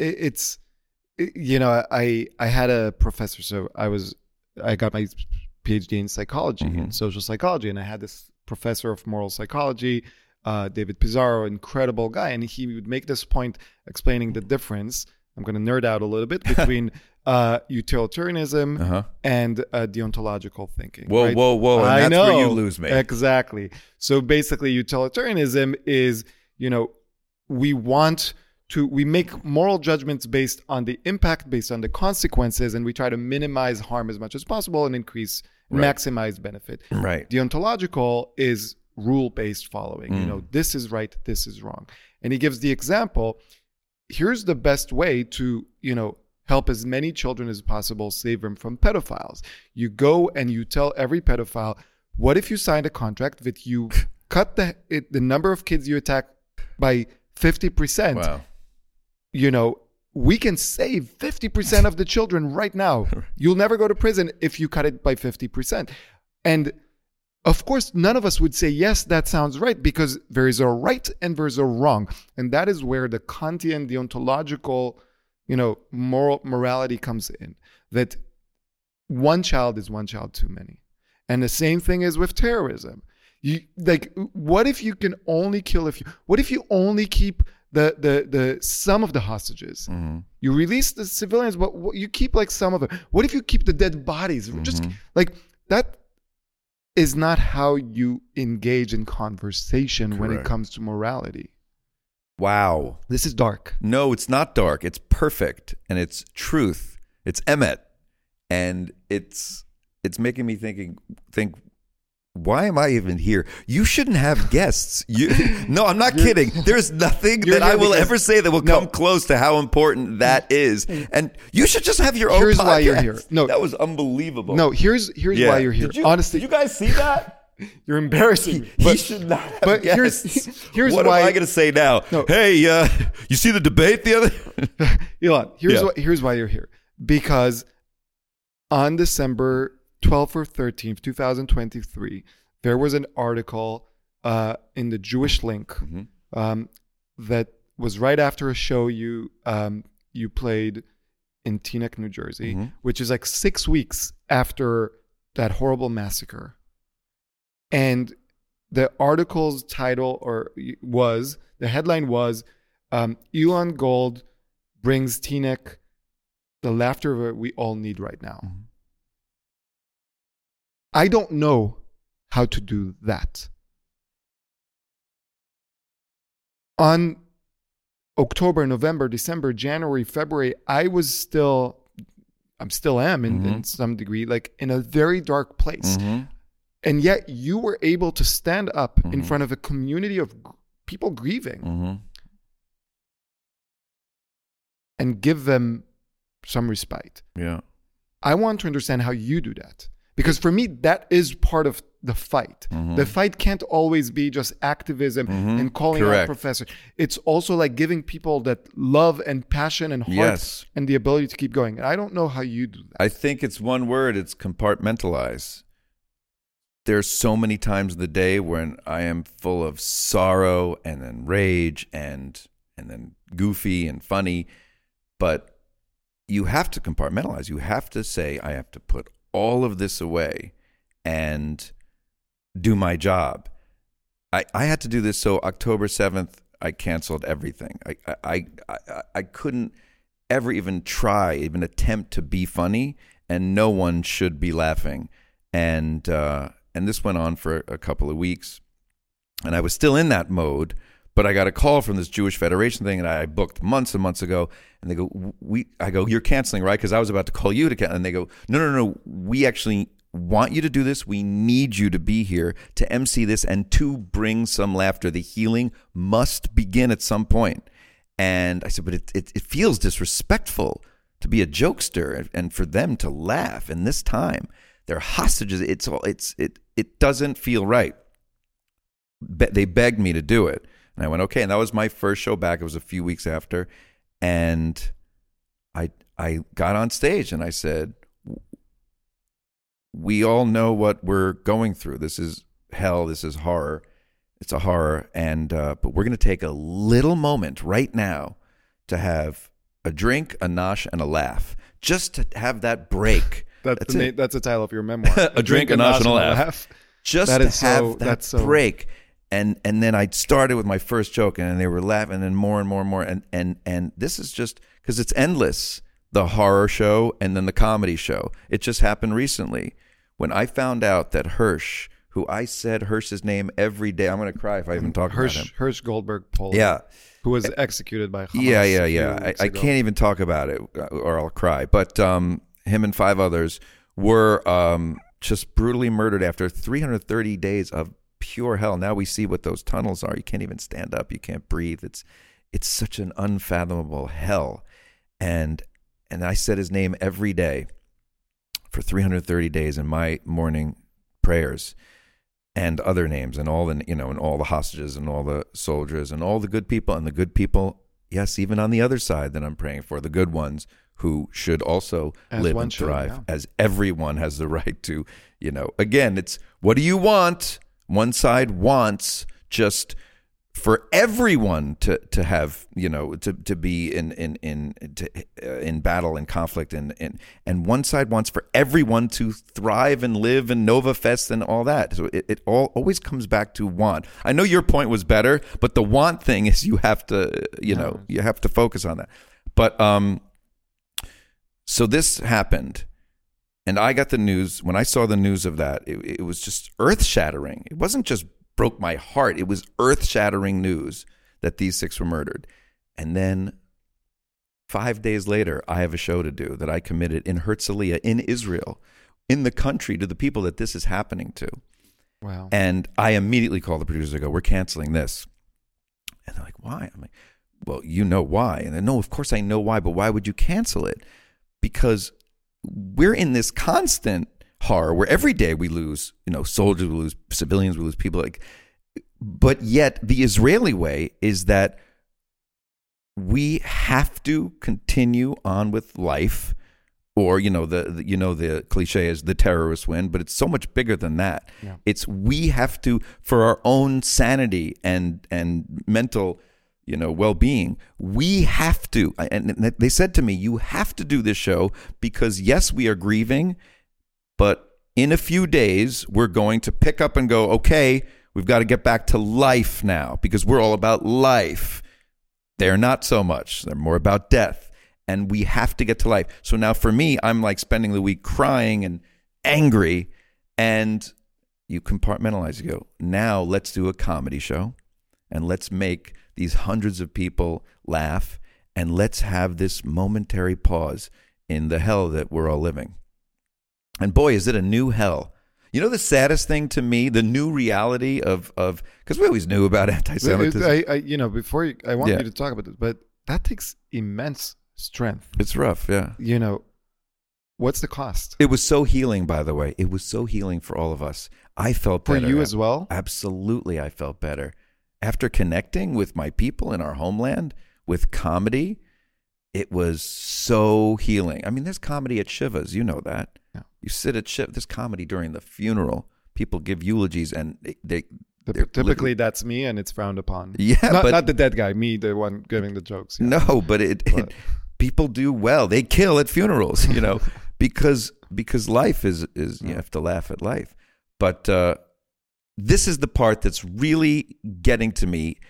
I had a professor. So I got my PhD in psychology, in social psychology. And I had this professor of moral psychology, David Pizarro, incredible guy. And he would make this point explaining the difference. I'm going to nerd out a little bit between utilitarianism and deontological thinking. Whoa, right? whoa, whoa. And that's where you lose me. Exactly. So basically, utilitarianism is, we make moral judgments based on the impact, based on the consequences, and we try to minimize harm as much as possible and maximize benefit. Right. Deontological is rule-based following. This is right, this is wrong. And he gives the example, here's the best way to, help as many children as possible, save them from pedophiles. You go and you tell every pedophile, what if you signed a contract that you cut the number of kids you attack by 50%? Wow. We can save 50% of the children right now. You'll never go to prison if you cut it by 50%. And of course, none of us would say, yes, that sounds right, because there is a right and there's a wrong. And that is where the Kantian deontological, morality comes in, that one child is one child too many. And the same thing is with terrorism. What if you can only kill what if you only keep the some of the hostages? You release the civilians, but you keep some of them. What if you keep the dead bodies? Just that is not how you engage in conversation when it comes to morality. Wow. This is dark. No, it's not dark. It's perfect. And it's truth. It's emet. And it's making me think, why am I even here? You shouldn't have guests. No, I'm not kidding. There's nothing that I will ever say that will come close to how important that is. And you should just have your own podcast. Here's why you're here. No, that was unbelievable. No, here's why you're here. Honestly, did you guys see that? You're embarrassing me. He should not have but guests. Here's what why. am I going to say now? No. Hey, you see the debate the other? Elon, here's why you're here. Because on December 12th or 13th, 2023, there was an article in the Jewish Link that was right after a show you played in Teaneck, New Jersey, which is 6 weeks after that horrible massacre. And the article's title the headline was, Elon Gold brings Teaneck the laughter we all need right now. I don't know how to do that. On October, November, December, January, February, I still am in some degree, in a very dark place. And yet you were able to stand up in front of a community of people grieving and give them some respite. Yeah. I want to understand how you do that. Because for me, that is part of the fight. The fight can't always be just activism and calling out professors. It's also giving people that love and passion and heart and the ability to keep going. And I don't know how you do that. I think it's one word. It's compartmentalize. There's so many times in the day when I am full of sorrow and then rage and then goofy and funny. But you have to compartmentalize. You have to say, I have to put all of this away and do my job. I had to do this. So October 7th, I canceled everything. I couldn't ever even attempt to be funny, and no one should be laughing. And this went on for a couple of weeks, and I was still in that mode. But I got a call from this Jewish Federation thing, and I booked months and months ago. And they go, I go, you're canceling, right? Because I was about to call you to cancel. And they go, no. We actually want you to do this. We need you to be here to MC this and to bring some laughter. The healing must begin at some point. And I said, but it feels disrespectful to be a jokester and for them to laugh in this time. They're hostages. It doesn't feel right. They begged me to do it. And I went, okay. And that was my first show back. It was a few weeks after. And I got on stage and I said, we all know what we're going through. This is hell. This is horror. It's a horror. And but we're going to take a little moment right now to have a drink, a nosh, and a laugh. Just to have that break. That's the title of your memoir. A drink, a nosh, and a laugh. Just that to is have that break. And then I started with my first joke, and they were laughing, and then more and more and more. And this is just because it's endless. The horror show and then the comedy show. It just happened recently when I found out that Hirsch, who I said Hirsch's name every day. I'm going to cry if I even talk about him. Hirsch Goldberg Poland. Yeah. Who was executed by Hamas. Yeah. I can't even talk about it or I'll cry. But him and 5 others were just brutally murdered after 330 days of pure hell. Now we see what those tunnels are. You can't even stand up. You can't breathe. It's such an unfathomable hell. And I said his name every day for 330 days in my morning prayers, and other names, and all the and all the hostages and all the soldiers and all the good people, and the good people, yes, even on the other side that I'm praying for, the good ones who should also live and thrive, as everyone has the right to. Again, it's what do you want? One side wants just for everyone to have, to be in battle and conflict, and one side wants for everyone to thrive and live and Nova Fest and all that. So it all always comes back to want. I know your point was better, but the want thing is you have to, you have to focus on that. But so this happened, and I got the news. When I saw the news of that, it was just earth-shattering. It wasn't just broke my heart. It was earth-shattering news that these 6 were murdered. And then 5 days later, I have a show to do that I committed in Herzliya in Israel, in the country, to the people that this is happening to. Wow. And I immediately called the producers. I go, we're canceling this. And they're like, why? I'm like, well, you know why. And they no, of course I know why, but why would you cancel it? Because we're in this constant horror where every day we lose, soldiers, we lose civilians, we lose people. But yet the Israeli way is that we have to continue on with life, or the cliche is the terrorists win, but it's so much bigger than that. Yeah. It's we have to, for our own sanity and mental well-being, we have to. And they said to me, you have to do this show because yes, we are grieving. But in a few days, we're going to pick up and go, okay, we've got to get back to life now because we're all about life. They're not so much. They're more about death. And we have to get to life. So now for me, I'm like spending the week crying and angry. And you compartmentalize. You go, now let's do a comedy show. And let's make these hundreds of people laugh. And let's have this momentary pause in the hell that we're all living. And boy, is it a new hell. The saddest thing to me, the new reality of because we always knew about anti-Semitism. I want you to talk about this, but that takes immense strength. It's rough, yeah. What's the cost? It was so healing, by the way. It was so healing for all of us. I felt better. For you as well? Absolutely, I felt better. After connecting with my people in our homeland, with comedy, it was so healing. I mean, there's comedy at Shivas. You know that. Yeah. You sit at Shiva. There's comedy during the funeral. People give eulogies, and typically that's me, and it's frowned upon. Yeah, not the dead guy. Me, the one giving the jokes. Yeah. No, but people do well. They kill at funerals, because life is you have to laugh at life. But this is the part that's really getting to me.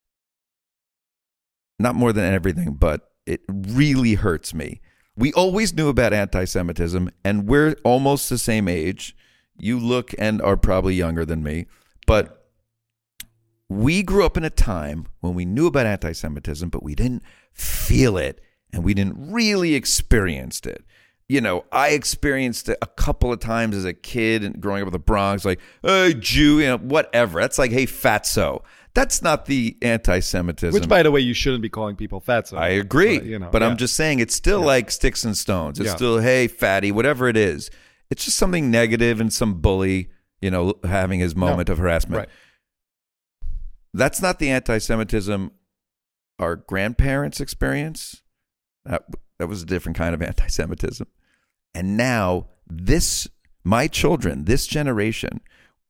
Not more than everything, but it really hurts me. We always knew about anti-Semitism, and we're almost the same age. You look and are probably younger than me, but we grew up in a time when we knew about anti-Semitism, but we didn't feel it, and we didn't really experience it. I experienced it a couple of times as a kid and growing up in the Bronx, like, hey, Jew, whatever. That's like, hey, fatso. That's not the anti-Semitism. Which, by the way, you shouldn't be calling people fatso. I agree. But I'm just saying it's still like sticks and stones. It's still, hey, fatty, whatever it is. It's just something negative and some bully, having his moment of harassment. Right. That's not the anti-Semitism our grandparents experienced. That was a different kind of anti-Semitism. And now my children, this generation,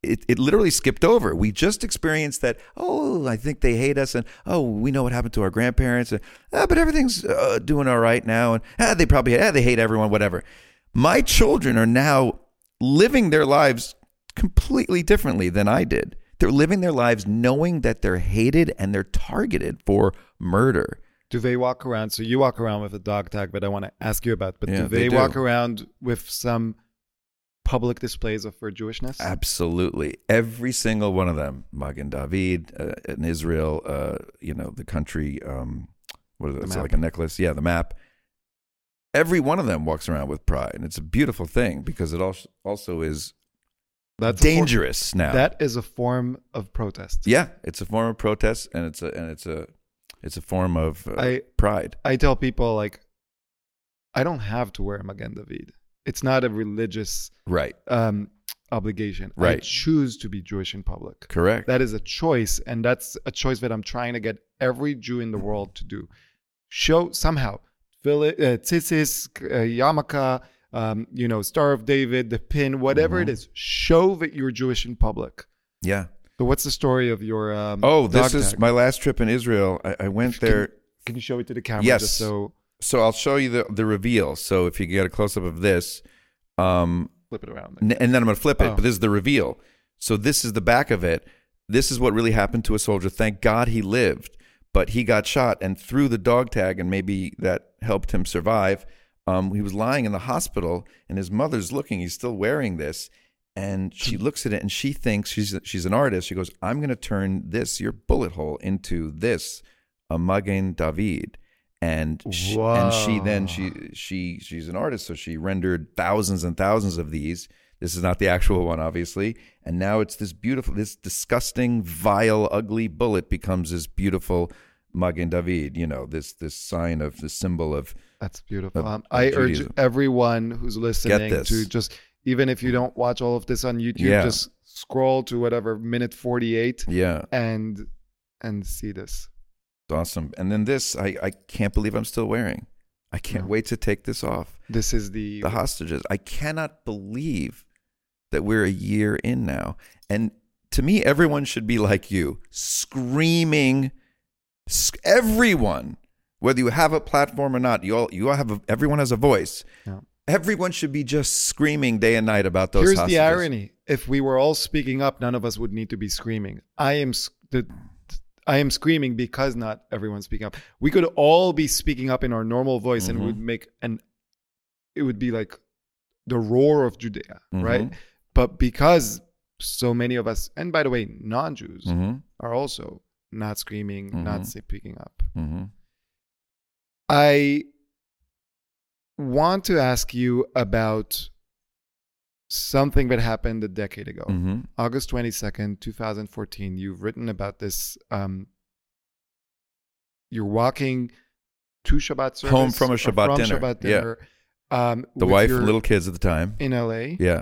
it literally skipped over. We just experienced that, oh, I think they hate us, and oh, we know what happened to our grandparents, and but everything's doing all right now, and they probably they hate everyone, whatever. My children are now living their lives completely differently than I did. They're living their lives knowing that they're hated and they're targeted for murder. Do they walk around? So you walk around with a dog tag, but I want to ask you about, but Yeah, do they they do. walk around with some public displays of their Jewishness? Absolutely. Every single one of them, Magen David in Israel, the country, what is it? It's map. like a necklace. Yeah, the map. Every one of them walks around with pride. And it's a beautiful thing because it also is That's dangerous now. That is a form of protest. Yeah, it's a form of protest, and it's a form of pride. I tell people, like, I don't have to wear Magen David. It's not a religious Right. obligation. I Right. choose to be Jewish in public. Correct. That is a choice, and that's a choice that I'm trying to get every Jew in the world to do. Show somehow, tzitzis, yarmulke, Star of David, the pin, whatever it is. Show that you're Jewish in public. Yeah. So what's the story of your Oh, this dog is tag? my last trip in Israel. I went there. Can you show it to the camera? Yes. Just so So I'll show you the reveal. So if you get a close up of this, flip it around. and then I'm going to flip it. Oh. But this is the reveal. So this is the back of it. This is what really happened to a soldier. Thank God he lived, but he got shot, and through the dog tag, and maybe that helped him survive. He was lying in the hospital, and his mother's looking. He's still wearing this, and she looks at it, and she thinks she's an artist. She goes, "I'm going to turn your bullet hole into this, a Magen David." And she's an artist, so she rendered thousands and thousands of these. This is not the actual one, obviously. And now it's this disgusting, vile, ugly bullet becomes this beautiful Magen David. This sign of the symbol of. That's beautiful. of I urge Judaism. everyone who's listening this. to just, even if you don't watch all of this on YouTube, just scroll to whatever minute 48 Yeah, and see this. it's awesome. And then this, I can't believe I'm still wearing. I can't wait to take this off. This is the Hostages. I cannot believe that we're a year in now. And to me, everyone should be like you, screaming. Everyone, whether you have a platform or not, everyone has a voice. Yeah. Everyone should be just screaming day and night about those Here's hostages. the irony. If we were all speaking up, none of us would need to be screaming. I am screaming because not everyone's speaking up. We could all be speaking up in our normal voice and it would be like the roar of Judea, right? But because so many of us, and by the way, non-Jews are also not screaming, not speaking up. I want to ask you about something that happened a decade ago. August 22nd, 2014. You've written about this. You're walking to Shabbat service. Home from a Shabbat dinner. Shabbat dinner. The wife and little kids at the time. In LA. Yeah.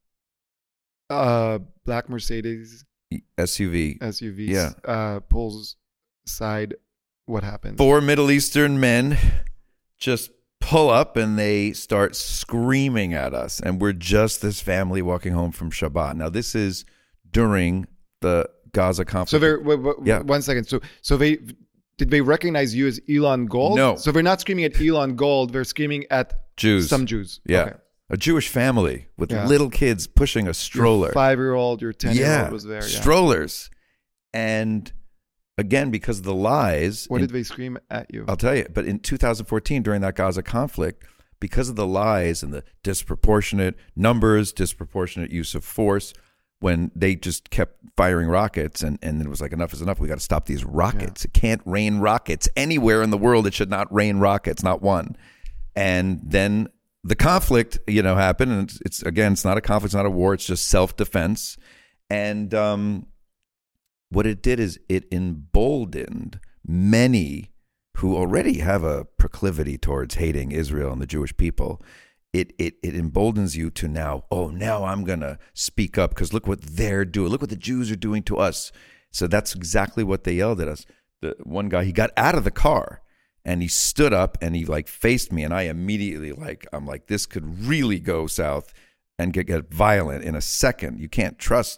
Black Mercedes SUV. Yeah. Pulls aside. What happens? 4 Middle Eastern men just pull up and they start screaming at us. And we're just this family walking home from Shabbat. Now, this is during the Gaza conflict. So they're, 1 second. So did they recognize you as Elon Gold? No. So they're not screaming at Elon Gold. They're screaming at Jews. some Jews. Yeah. Okay. A Jewish family with little kids pushing a stroller. Your 5-year-old, your 10-year-old was there. Yeah. Strollers. And again, because of the lies. What did they scream at you? I'll tell you. But in 2014, during that Gaza conflict, because of the lies and the disproportionate numbers, disproportionate use of force, when they just kept firing rockets and it was like, enough is enough. We got to stop these rockets. It can't rain rockets. Anywhere in the world, it should not rain rockets, not one. And then the conflict, happened. And it's not a conflict. It's not a war. It's just self-defense. And what it did is it emboldened many who already have a proclivity towards hating Israel and the Jewish people. It emboldens you to now I'm going to speak up because look what they're doing. Look what the Jews are doing to us. So that's exactly what they yelled at us. The one guy, he got out of the car and he stood up and he faced me. And I immediately I'm this could really go south and get violent in a second. You can't trust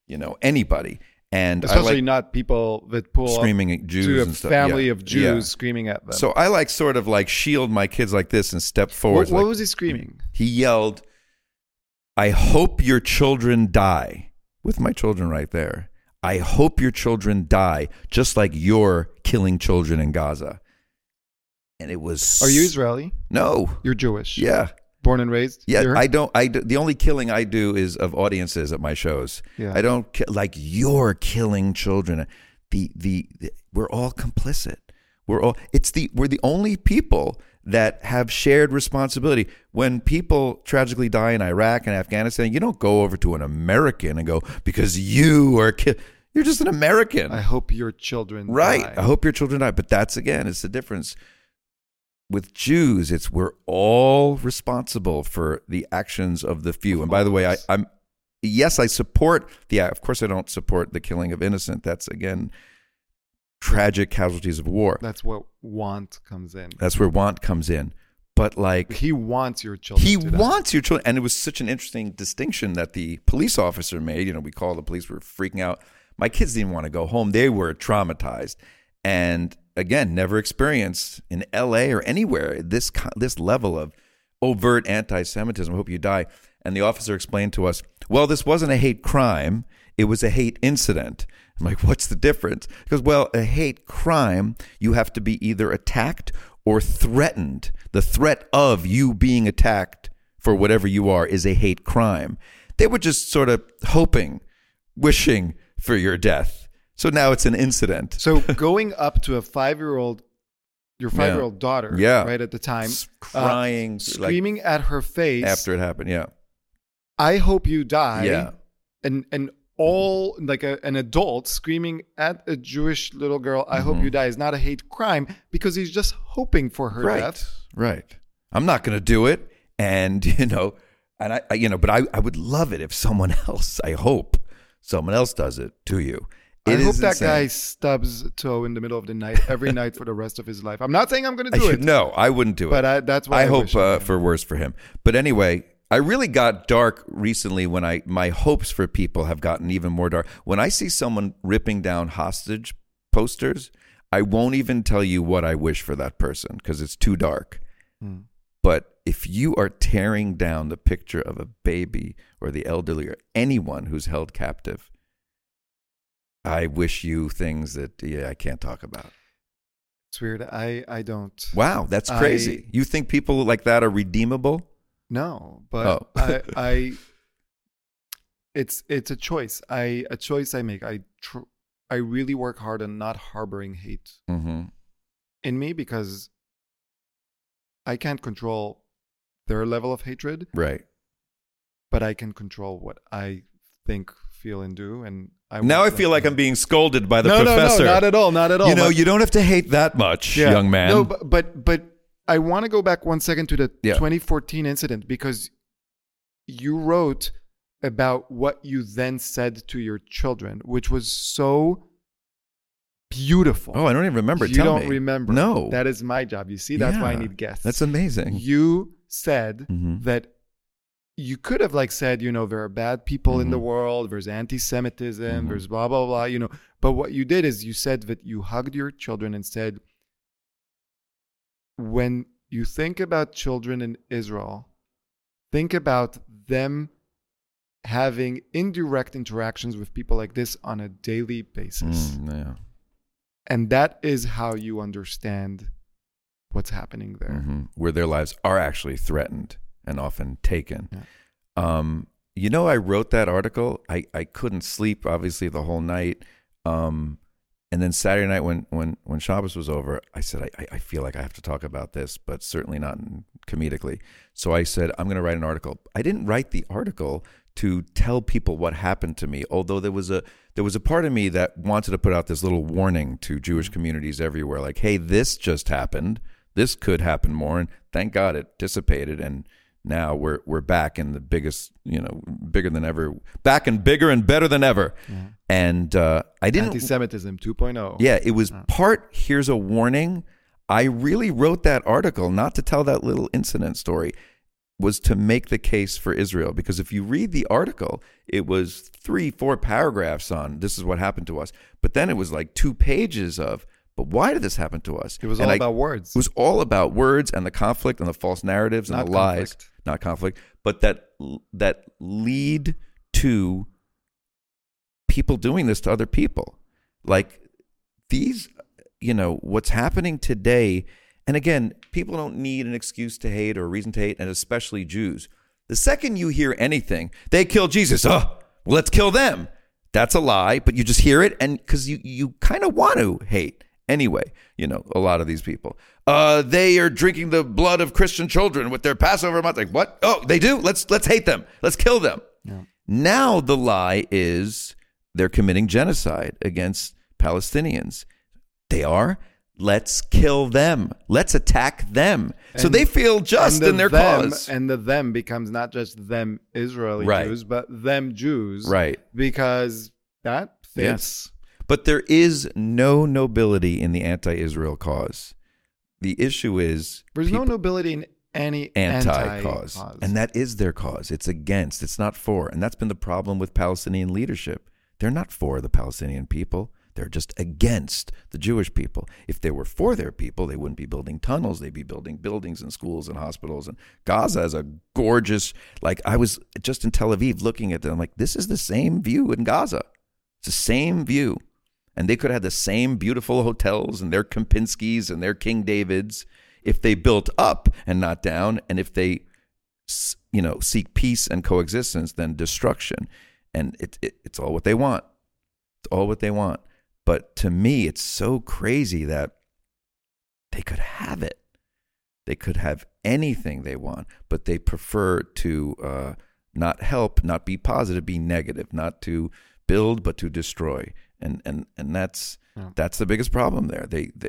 anybody. And especially not people that pull screaming up at Jews to a and stuff. family of Jews screaming at them. So I like sort of like shield my kids like this and step forward. What was he screaming? He yelled, "I hope your children die," with my children right there. "I hope your children die, just like you're killing children in Gaza." And it was. Are you Israeli? No. You're Jewish. Yeah. Born and raised? Yeah, Here? I don't. The only killing I do is of audiences at my shows. Yeah. I don't like you're killing children. We're all complicit. We're the only people that have shared responsibility. When people tragically die in Iraq and Afghanistan, you don't go over to an American and go, because you are you're just an American. I hope your children die. die. I hope your children die. But that's, again, it's the difference. With Jews, it's we're all responsible for the actions of the few. And by the way, I support of course I don't support the killing of innocent. That's, again, tragic casualties of war. That's what want comes in. That's where want comes in. But like he wants your children. He wants your children. And it was such an interesting distinction that the police officer made. We called the police, we were freaking out. My kids didn't want to go home. They were traumatized. And again, never experienced in LA or anywhere this level of overt anti-Semitism. I hope you die. And the officer explained to us, well, this wasn't a hate crime. It was a hate incident. I'm like, what's the difference? He goes, well, a hate crime, you have to be either attacked or threatened. The threat of you being attacked for whatever you are is a hate crime. They were just sort of hoping, wishing for your death. So now it's an incident. So going up to your 5-year-old daughter, right at the time, crying, screaming at her face after it happened. Yeah, I hope you die. Yeah, and all like an adult screaming at a Jewish little girl, I hope you die, is not a hate crime because he's just hoping for her death. Right. I'm not going to do it, and I but I would love it if someone else. I hope someone else does it to you. I hope that guy stubs toe in the middle of the night every night for the rest of his life. I'm not saying I'm going to do it. No, I wouldn't do it. But that's why I hope for worse for him. But anyway, I really got dark recently when my hopes for people have gotten even more dark. When I see someone ripping down hostage posters, I won't even tell you what I wish for that person because it's too dark. But if you are tearing down the picture of a baby or the elderly or anyone who's held captive, I wish you things that I can't talk about. It's weird. I don't. Wow, that's crazy. You think people like that are redeemable? No, but it's a choice. A choice I make. I really work hard on not harboring hate in me because I can't control their level of hatred. Right. But I can control what I think, feel, and do. And I feel like I'm being scolded by the professor. No, not at all. Not at all. You don't have to hate that much, young man. No, but I want to go back 1 second to the 2014 incident because you wrote about what you then said to your children, which was so beautiful. Oh, I don't even remember. You Tell don't me. remember. No. That is my job. You see, that's why I need guests. That's amazing. You said that you could have said, there are bad people in the world, there's anti-Semitism, there's blah, blah, blah, But what you did is you said that you hugged your children and said, when you think about children in Israel, think about them having indirect interactions with people like this on a daily basis. And that is how you understand what's happening there. Where their lives are actually threatened and often taken. I wrote that article. I couldn't sleep, obviously, the whole night. And then Saturday night when Shabbos was over, I said, I feel like I have to talk about this, but certainly not comedically. So I said, I'm going to write an article. I didn't write the article to tell people what happened to me, although there was a part of me that wanted to put out this little warning to Jewish communities everywhere, like, hey, this just happened. This could happen more. And thank God it dissipated. And now we're back in the biggest, bigger than ever, back and bigger and better than ever. And I didn't. Anti-Semitism 2.0. Yeah, it was part, here's a warning. I really wrote that article not to tell that little incident story. was to make the case for Israel, because if you read the article, it was 3-4 paragraphs on this is what happened to us, but then it was like 2 pages of, but why did this happen to us? It was all about words. It was all about words and the conflict and the false narratives and the lies, not conflict, but that lead to people doing this to other people. Like these, what's happening today. And again, people don't need an excuse to hate or a reason to hate, and especially Jews. The second you hear anything, they killed Jesus. Oh, well, let's kill them. That's a lie, but you just hear it, and because you kind of want to hate anyway. A lot of these people. They are drinking the blood of Christian children with their Passover month. Like what? Oh, they do. Let's hate them. Let's kill them. Yeah. Now the lie is they're committing genocide against Palestinians. They are. Let's kill them. Let's attack them. So they feel just in their cause. And the them becomes not just them Israeli Jews, but them Jews. Right. Because that fits. Yes. But there is no nobility in the anti-Israel cause. The issue is there's no nobility in any anti-cause. And that is their cause. It's against. It's not for. And that's been the problem with Palestinian leadership. They're not for the Palestinian people. They're just against the Jewish people. If they were for their people, they wouldn't be building tunnels. They'd be building buildings and schools and hospitals. And Gaza is a gorgeous, I was just in Tel Aviv looking at them. I'm like, this is the same view in Gaza. It's the same view. And they could have the same beautiful hotels and their Kempinskis and their King Davids if they built up and not down. And if they, seek peace and coexistence than destruction. And it's all what they want. It's all what they want. But to me, it's so crazy that they could have it. They could have anything they want, but they prefer to not help, not be positive, be negative, not to build, but to destroy. And that's the biggest problem there.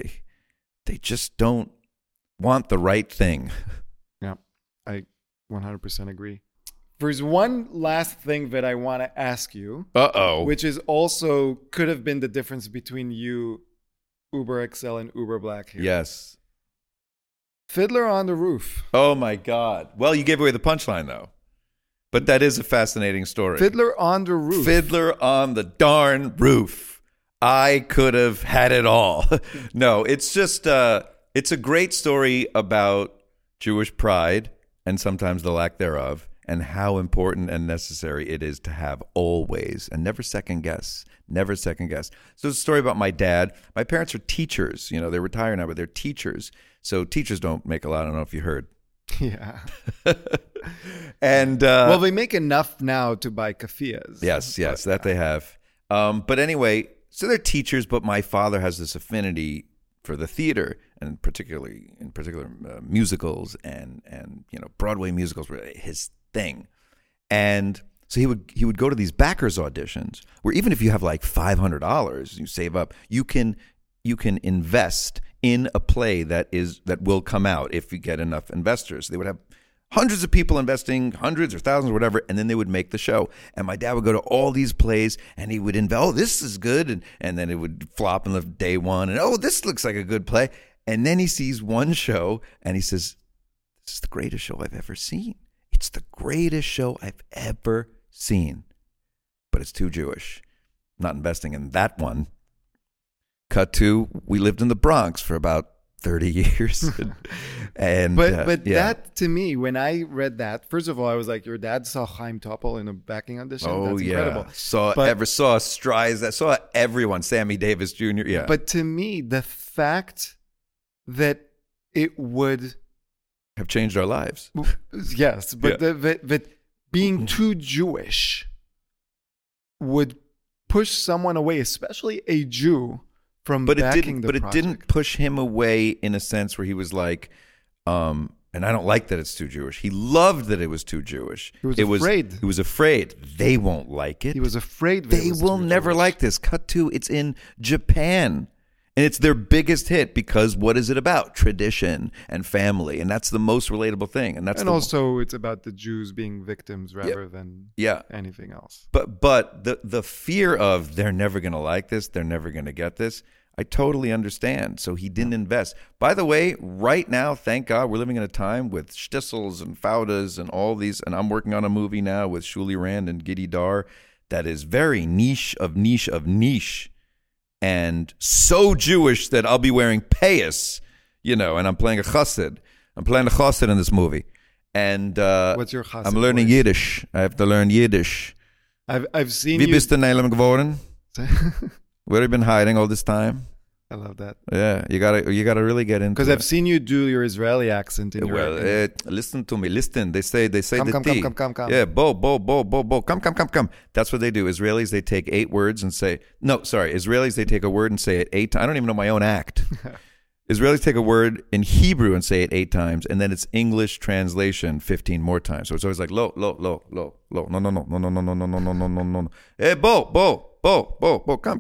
They just don't want the right thing. Yeah, I 100% agree. There's one last thing that I want to ask you. Which is also could have been the difference between you, Uber XL, and Uber Black here. Yes. Fiddler on the Roof. Oh, my God. Well, you gave away the punchline, though. But that is a fascinating story. Fiddler on the Roof. Fiddler on the darn roof. I could have had it all. No, it's just, it's a great story about Jewish pride and sometimes the lack thereof, and how important and necessary it is to have always, and never second guess. So it's a story about my dad. My parents are teachers. They're retired now, but they're teachers. So teachers don't make a lot. I don't know if you heard. Yeah. And well, they make enough now to buy kafias. Yes, that they have. But anyway, so they're teachers, but my father has this affinity for the theater, and in particular musicals and Broadway musicals were his thing. And so he would go to these backers auditions where even if you have like $500 you save up, you can invest in a play that will come out if you get enough investors. They would have hundreds of people investing, hundreds or thousands or whatever, and then they would make the show. And my dad would go to all these plays and he would this is good, and then it would flop in the day one, and this looks like a good play. And then he sees one show and he says, this is the greatest show I've ever seen. It's the greatest show I've ever seen, but it's too Jewish. Not investing in that one. Cut to, we lived in the Bronx for about 30 years. But that, to me, when I read that, first of all, I was like, your dad saw Chaim Topol in a backing audition? Oh, that's incredible. Saw Strides, saw everyone, Sammy Davis Jr. Yeah. But to me, the fact that it would have changed our lives. Yes, but that being too Jewish would push someone away, especially a Jew, from backing the project. But it didn't push him away in a sense where he was like, and I don't like that it's too Jewish. He loved that it was too Jewish. He was afraid. He was afraid. They won't like it. He was afraid they will never like this. Cut to, it's in Japan. And it's their biggest hit because what is it about? Tradition and family. And that's the most relatable thing. And also it's about the Jews being victims rather than anything else. But the fear of they're never going to like this, they're never going to get this, I totally understand. So he didn't invest. By the way, right now, thank God, we're living in a time with Stissels and Faudas and all these, and I'm working on a movie now with Shuli Rand and Gidi Dar that is very niche of niche of niche and so Jewish that I'll be wearing payas, and I'm playing a chassid. I'm playing a chassid in this movie. And what's your chassid I'm learning voice? Yiddish. I have to learn Yiddish. I've seen Wie you. bist du Neilem geworden? Where have you been hiding all this time? I love that. Yeah, you gotta really get into it. Because I've seen you do your Israeli accent in your. Well, listen to me. Listen. They say Come, the come, T. come. Yeah, bo. Come. That's what they do. Israelis, they take 8 words and say Israelis, they take a word and say it 8 times. I don't even know my own act. Israelis take a word in Hebrew and say it 8 times, and then it's English translation 15 more times. So it's always like lo. No. Hey, bo. Come.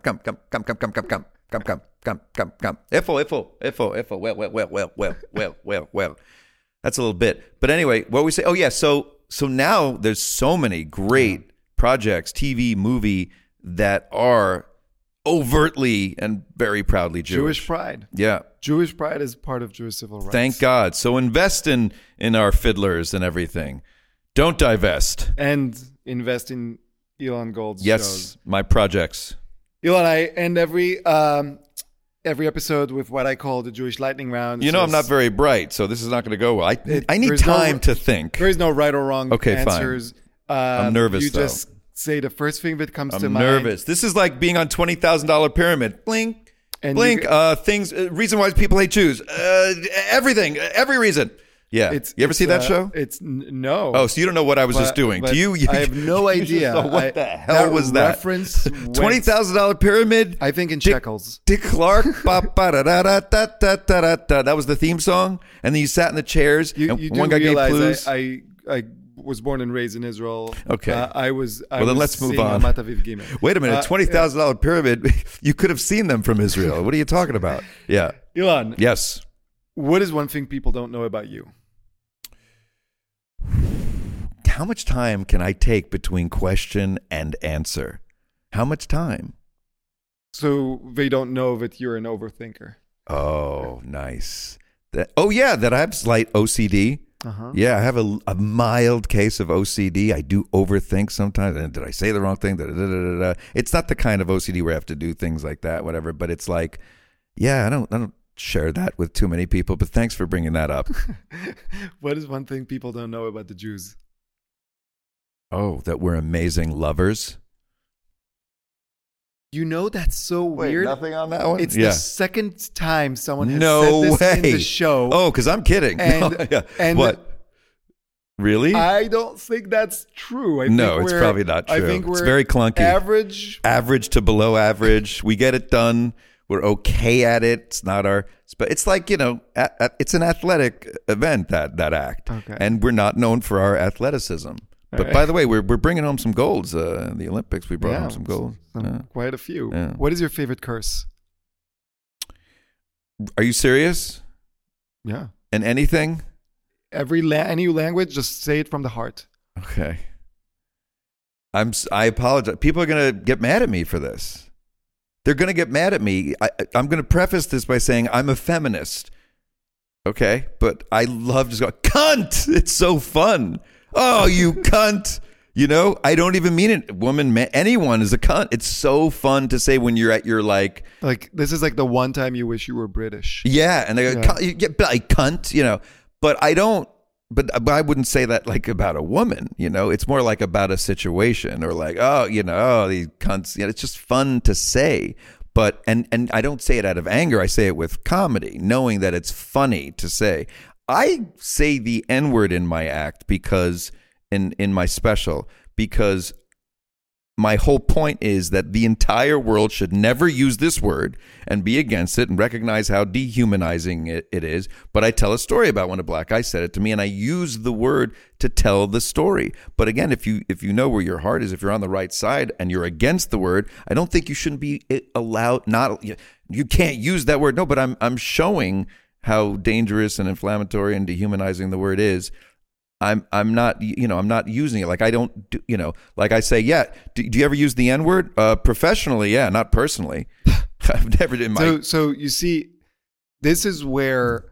Well. That's a little bit. But anyway, what we say, so now there's so many great projects, TV, movie, that are overtly and very proudly Jewish. Jewish pride. Yeah. Jewish pride is part of Jewish civil rights. Thank God. So invest in our fiddlers and everything. Don't divest. And invest in Elon Gold's Yes, shows. my projects. Elon, I end every episode with what I call the Jewish lightning round. I'm not very bright, so this is not going to go well. I need there's time to think. There is no right or wrong answers. I'm nervous, You though. just say the first thing that comes to I'm mind. nervous. This is like being on $20,000 pyramid. Blink, And blink. Things. Reason why people hate Jews. Everything. Every reason. Yeah. You ever see that show? No. Oh, so you don't know what I was just doing. But Do you? I have no idea. So what the hell was that? Reference $20,000 pyramid. I think in shekels. Dick Clark. That was the theme song. And then you sat in the chairs. You and do one guy gave realize clues. I was born and raised in Israel. Okay. I was then let's move on. Amat Aviv Gimel. Wait a minute. $20,000 pyramid. You could have seen them from Israel. What are you talking about? Yeah. Elon. Yes. What is one thing people don't know about you? How much time can I take between question and answer? How much time? So they don't know that you're an overthinker. Oh, nice. That I have slight OCD. Uh-huh. Yeah, I have a mild case of OCD. I do overthink sometimes. And did I say the wrong thing? It's not the kind of OCD where I have to do things like that, whatever. But it's like, I don't share that with too many people. But thanks for bringing that up. What is one thing people don't know about the Jews? Oh, that we're amazing lovers. That's so weird. Nothing on that one? It's the second time someone has said this in the show. Oh, because I'm kidding. And what? Really? I don't think that's true. It's probably not true. I think it's very clunky. Average to below average. We get it done. We're okay at it. It's not our... But it's like, it's an athletic event, that act. Okay. And we're not known for our athleticism. But by the way, we're bringing home some golds in the Olympics. We brought home some gold. Quite a few. Yeah. What is your favorite curse? Are you serious? Yeah. And anything? Any language, just say it from the heart. Okay. I apologize. People are going to get mad at me for this. They're going to get mad at me. I'm going to preface this by saying I'm a feminist. Okay? But I love just go, cunt! It's so fun. Oh, you cunt. I don't even mean it. Woman, man, anyone is a cunt. It's so fun to say when you're at your like this is like the one time you wish you were British. Yeah. And they go, you get like cunt, but I don't, but I wouldn't say that like about a woman, it's more like about a situation or like, these cunts, it's just fun to say. But, and I don't say it out of anger. I say it with comedy, knowing that it's funny to say. I say the N-word in my act because in my special, because my whole point is that the entire world should never use this word and be against it and recognize how dehumanizing it is. But I tell a story about when a black guy said it to me, and I use the word to tell the story. But again, if you know where your heart is, if you're on the right side and you're against the word, I don't think you shouldn't be allowed. You can't use that word. No, but I'm showing how dangerous and inflammatory and dehumanizing the word is. I'm not using it. Like I don't do, like I say, do you ever use the N-word? Professionally, yeah, not personally. I've never did my. So you see, this is where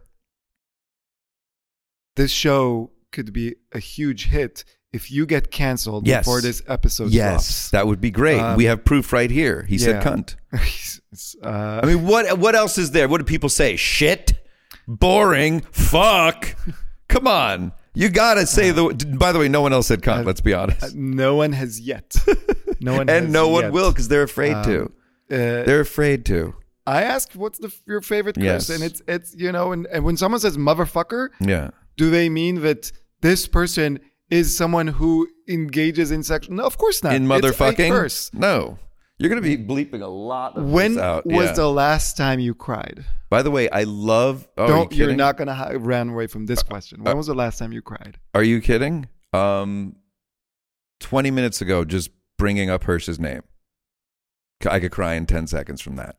this show could be a huge hit if you get canceled Yes. before this episode Yes, drops. that would be great. We have proof right here. He said yeah. cunt. It's, I mean, what else is there? What do people say? Shit, boring, fuck. Come on, you gotta say the. By the way, no one else said cunt. Let's be honest. no one has yet. No one And has no one yet. will because they're afraid to. They're afraid to. I asked, "What's your favorite curse?" Yes. And it's and when someone says motherfucker, Yeah. do they mean that this person is someone who engages in sexual? No, of course not. In It's a motherfucking? curse. No. You're going to be bleeping a lot of When this out. was Yeah. the last time you cried? By the way, I love... Oh, You're kidding? not gonna run away from this question. When was the last time you cried? Are you kidding? 20 minutes ago, just bringing up Hirsch's name. I could cry in 10 seconds from that.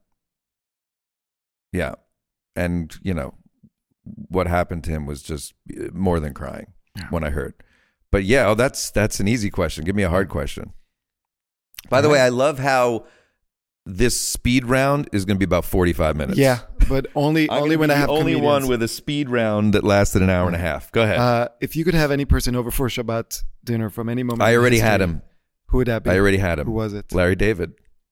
Yeah. And, what happened to him was just more than crying when I heard. But yeah, that's an easy question. Give me a hard question. By the way, I love how this speed round is going to be about 45 minutes. Yeah, but only when I have only comedians. one with a speed round that lasted an hour and a half. Go ahead. If you could have any person over for Shabbat dinner from any moment, I in already history, had him. Who would that be? I already had him. Who was it? Larry David.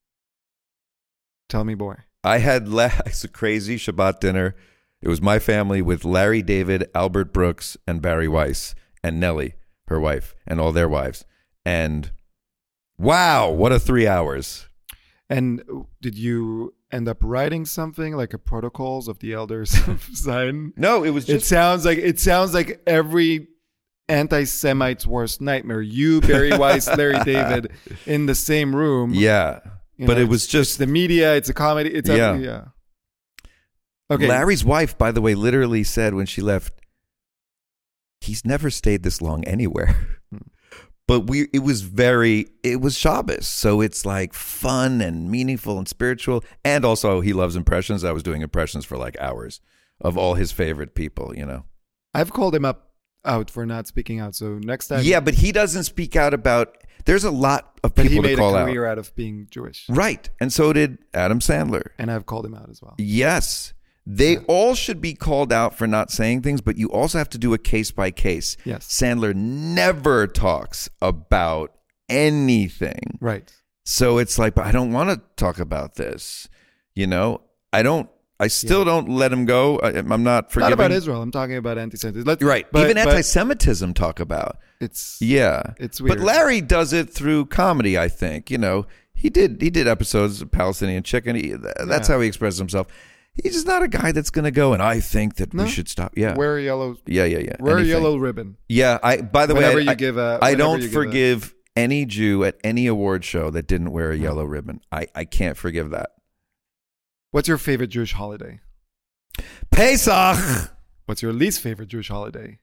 Tell me, boy. I had it's a crazy Shabbat dinner. It was my family with Larry David, Albert Brooks, and Barry Weiss, and Nellie, her wife, and all their wives. And wow, what a 3 hours. And did you end up writing something like a protocols of the elders of Zion? No, it was It just sounds like every anti-Semite's worst nightmare. You, Barry Weiss, Larry David in the same room. yeah. You But know, it was it's just the media. It's a comedy. It's yeah. Okay. Larry's wife, by the way, literally said when she left, he's never stayed this long anywhere. But it was Shabbos. So it's like fun and meaningful and spiritual. And also he loves impressions. I was doing impressions for like hours of all his favorite people, I've called him out for not speaking out. So next time. Yeah, but he doesn't speak out about, there's a lot of But he people to made call a out. career out of being Jewish. Right. And so did Adam Sandler. And I've called him out as well. Yes. They all should be called out for not saying things, but you also have to do a case by case. Yes. Sandler never talks about anything. Right. So it's like, but I don't want to talk about this. I still don't let him go. I'm not forgiving. Not about Israel. I'm talking about anti-Semitism. Right. Even anti-Semitism talk about. It's Yeah. It's weird. But Larry does it through comedy, I think. He did episodes of Palestinian Chicken. That's how he expresses himself. He's just not a guy that's going to go, and I think that we should stop. Yeah. Wear a yellow. Yeah. Wear a Anything. yellow ribbon. Yeah. By the Whenever way, you give a- I whenever don't you give forgive any Jew at any award show that didn't wear a yellow ribbon. I can't forgive that. What's your favorite Jewish holiday? Pesach. What's your least favorite Jewish holiday?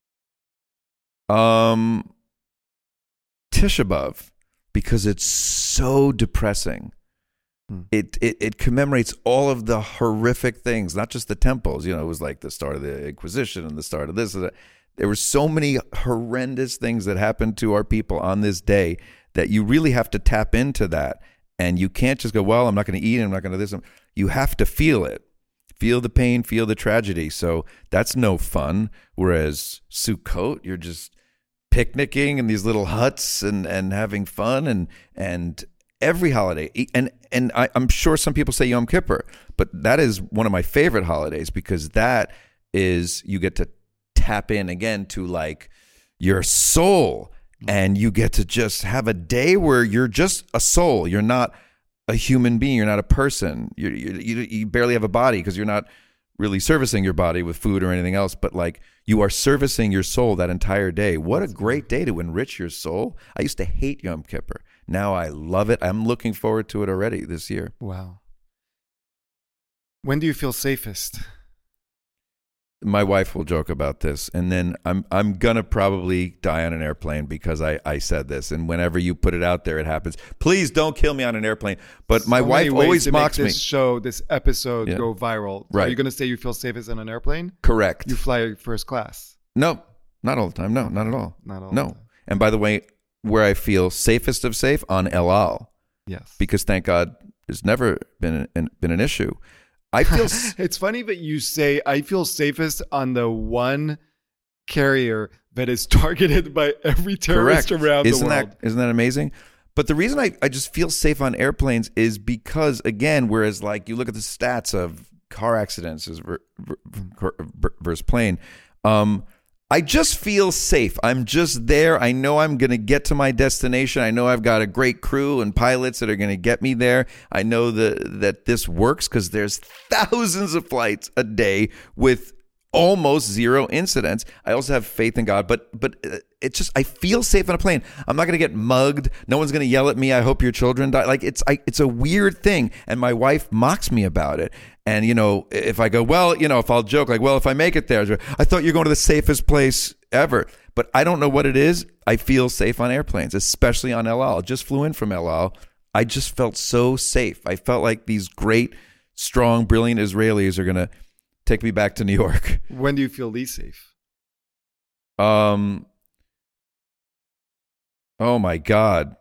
Tisha B'Av, because it's so depressing. It commemorates all of the horrific things, not just the temples. It was like the start of the Inquisition and the start of this and that. There were so many horrendous things that happened to our people on this day that you really have to tap into that. And you can't just go, well, I'm not going to eat, I'm not going to this. You have to feel it. Feel the pain, feel the tragedy. So that's no fun. Whereas Sukkot, you're just picnicking in these little huts and having fun and every holiday. And I'm sure some people say Yom Kippur, but that is one of my favorite holidays because that is, you get to tap in again to like your soul and you get to just have a day where you're just a soul. You're not a human being. You're not a person. You barely have a body because you're not really servicing your body with food or anything else, but like you are servicing your soul that entire day. What a great day to enrich your soul. I used to hate Yom Kippur. Now I love it. I'm looking forward to it already this year. Wow. When do you feel safest? My wife will joke about this, and then I'm gonna probably die on an airplane because I said this, and whenever you put it out there, it happens. Please don't kill me on an airplane. But my wife always mocks me. This episode go viral. Right. Are you gonna say you feel safest on an airplane? Correct. You fly first class. No, not all the time. No, not at all. Not all. No. The time. And by the way, where I feel safest of safe on El Al, Yes. because thank God It's never been an issue. I feel it's funny that you say I feel safest on the one carrier that is targeted by every terrorist around the world. Isn't that amazing? But the reason I just feel safe on airplanes is because, again, whereas like you look at the stats of car accidents versus plane, I just feel safe. I'm just there. I know I'm going to get to my destination. I know I've got a great crew and pilots that are going to get me there. I know that this works because there's thousands of flights a day with almost zero incidents. I also have faith in God, but it's just, I feel safe on a plane. I'm not going to get mugged. No one's going to yell at me, I hope your children die. Like it's a weird thing. And my wife mocks me about it. And, you know, if I go, well, you know, if I'll joke like, well, if I make it there, I thought you're going to the safest place ever. But I don't know what it is. I feel safe on airplanes, especially on El Al. Just flew in from El Al. I just felt so safe. I felt like these great, strong, brilliant Israelis are going to take me back to New York. When do you feel least safe? Oh my God.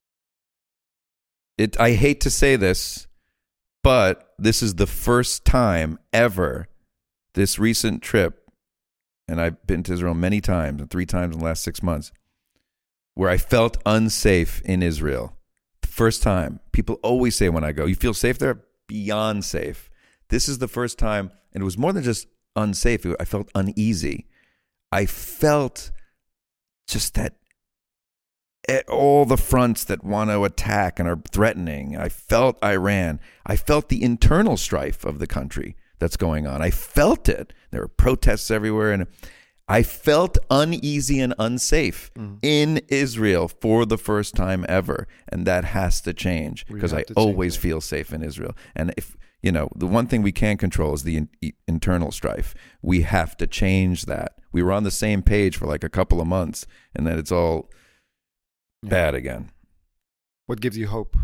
I hate to say this, but this is the first time ever, this recent trip, and I've been to Israel many times, and 3 times in the last 6 months, where I felt unsafe in Israel. The first time. People always say when I go, you feel safe there? Beyond safe. This is the first time, and it was more than just unsafe. I felt uneasy. I felt just that all the fronts that want to attack and are threatening. I felt Iran. I felt the internal strife of the country that's going on. I felt it. There were protests everywhere, and I felt uneasy and unsafe in Israel for the first time ever, and that has to change because I always feel safe in Israel. And if you know, the one thing we can't control is the internal strife. We have to change that. We were on the same page for like a couple of months, and then it's all bad again. What gives you hope?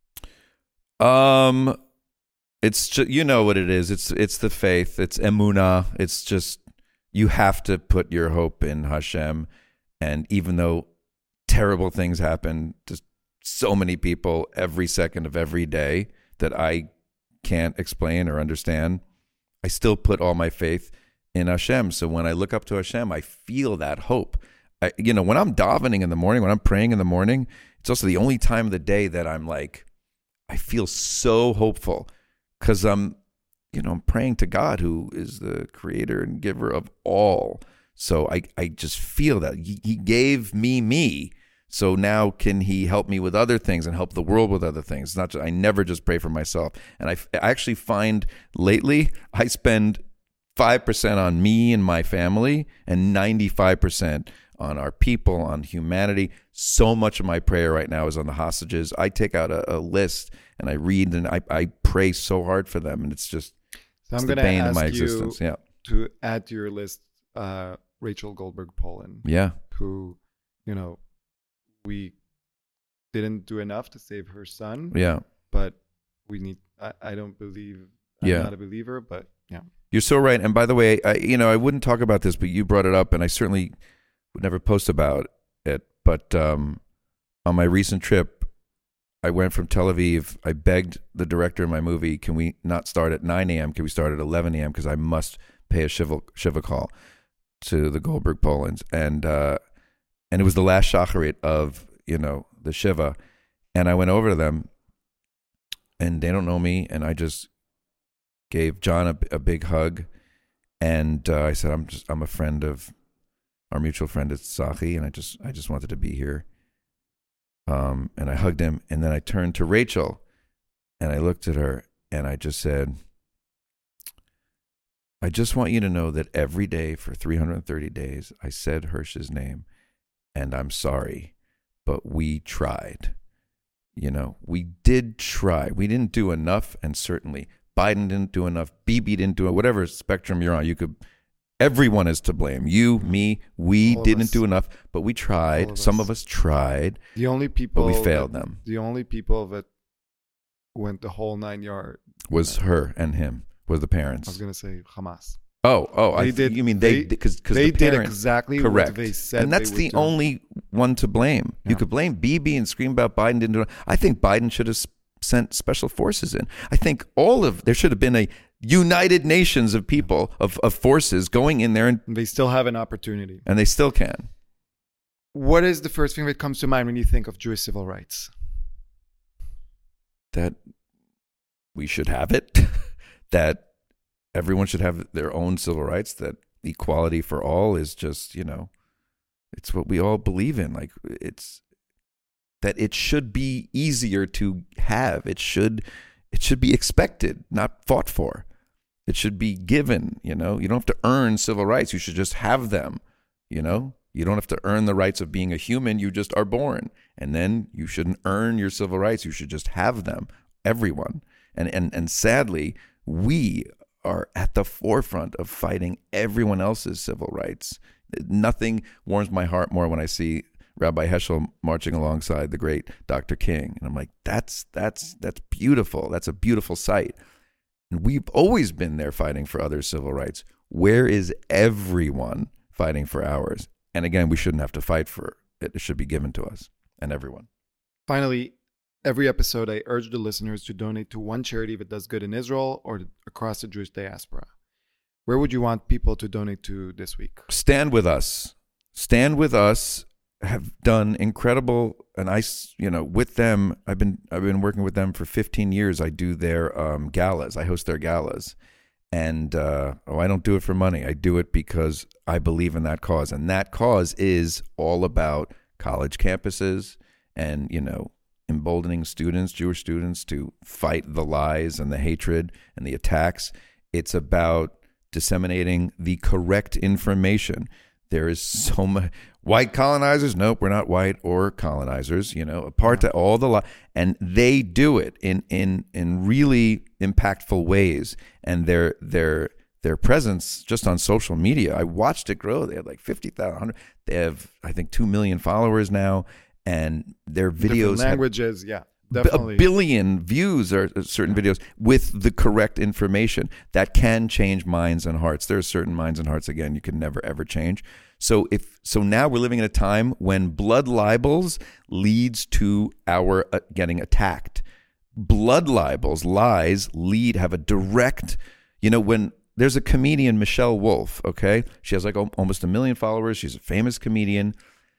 It's just, you know what it is. It's the faith. It's emunah. It's just you have to put your hope in Hashem, and even though terrible things happen to so many people every second of every day that I can't explain or understand, I still put all my faith in Hashem. So when I look up to Hashem, I feel that hope. When I'm davening in the morning, when I'm praying in the morning, it's also the only time of the day that I'm like, I feel so hopeful because I'm praying to God, who is the creator and giver of all. So I just feel that he gave me. So now can he help me with other things and help the world with other things? It's not just, I never just pray for myself. And I actually find lately I spend 5% on me and my family and 95% on our people, on humanity. So much of my prayer right now is on the hostages. I take out a list and I read and I pray so hard for them. And it's just I'm the bane of my existence. Yeah. To add to your list, Rachel Goldberg Polin. Yeah. Who, we didn't do enough to save her son. Yeah. But we need, I don't believe, I'm not a believer, but yeah. You're so right. And by the way, I wouldn't talk about this, but you brought it up and I certainly would never post about it. But on my recent trip, I went from Tel Aviv. I begged the director of my movie, can we not start at 9 a.m.? Can we start at 11 a.m.? Because I must pay a Shiva call to the Goldberg Polins. And it was the last shacharit of, the Shiva. And I went over to them and they don't know me. And I just gave John a big hug. And I said, I'm a friend of our mutual friend at Sachi. And I just wanted to be here. And I hugged him. And then I turned to Rachel and I looked at her and I just said, I just want you to know that every day for 330 days, I said Hirsch's name. And I'm sorry, but we tried. We did try. We didn't do enough, and certainly Biden didn't do enough. Bibi didn't do it. Whatever spectrum you're on, everyone is to blame. You, me, we didn't do enough, but we tried. Some of us tried. The only people, but we failed them. The only people that went the whole 9 yards was her and him. Was the parents? I was going to say Hamas. They did. You mean they because they the did exactly correct. What they said, and that's the only one to blame. Yeah. You could blame Bibi and scream about Biden didn't do it. I think Biden should have sent special forces in. I think there should have been a United Nations of people, of forces going in there. And they still have an opportunity. And they still can. What is the first thing that comes to mind when you think of Jewish civil rights? That we should have it, that everyone should have their own civil rights, that equality for all is just, it's what we all believe in. Like, it's that it should be easier to have. It should be expected, not fought for. It should be given, You don't have to earn civil rights. You should just have them, You don't have to earn the rights of being a human. You just are born. And then you shouldn't earn your civil rights. You should just have them, everyone. And sadly, we are at the forefront of fighting everyone else's civil rights. Nothing warms my heart more when I see Rabbi Heschel marching alongside the great Dr. King. And I'm like, that's beautiful. That's a beautiful sight. And we've always been there fighting for others' civil rights. Where is everyone fighting for ours? And again, we shouldn't have to fight for it. It should be given to us and everyone. Finally, every episode, I urge the listeners to donate to one charity that does good in Israel or across the Jewish diaspora. Where would you want people to donate to this week? Stand With Us. Stand With Us have done incredible, and with them, I've been working with them for 15 years. I do their galas. I host their galas. And I don't do it for money. I do it because I believe in that cause. And that cause is all about college campuses and, emboldening students, Jewish students, to fight the lies and the hatred and the attacks. It's about disseminating the correct information. There is so much. White colonizers? Nope, we're not white or colonizers. Apart to all the lie, and they do it in really impactful ways. And their presence just on social media, I watched it grow. They had like 50,000. They have, I think, 2 million followers now, and their videos different languages. Definitely. 1 billion views are certain videos with the correct information that can change minds and hearts. There are certain minds and hearts, again, you can never, ever change. So now we're living in a time when blood libels leads to our getting attacked. Blood libels, lies, have a direct, when there's a comedian, Michelle Wolf, okay? She has like almost 1 million followers. She's a famous comedian.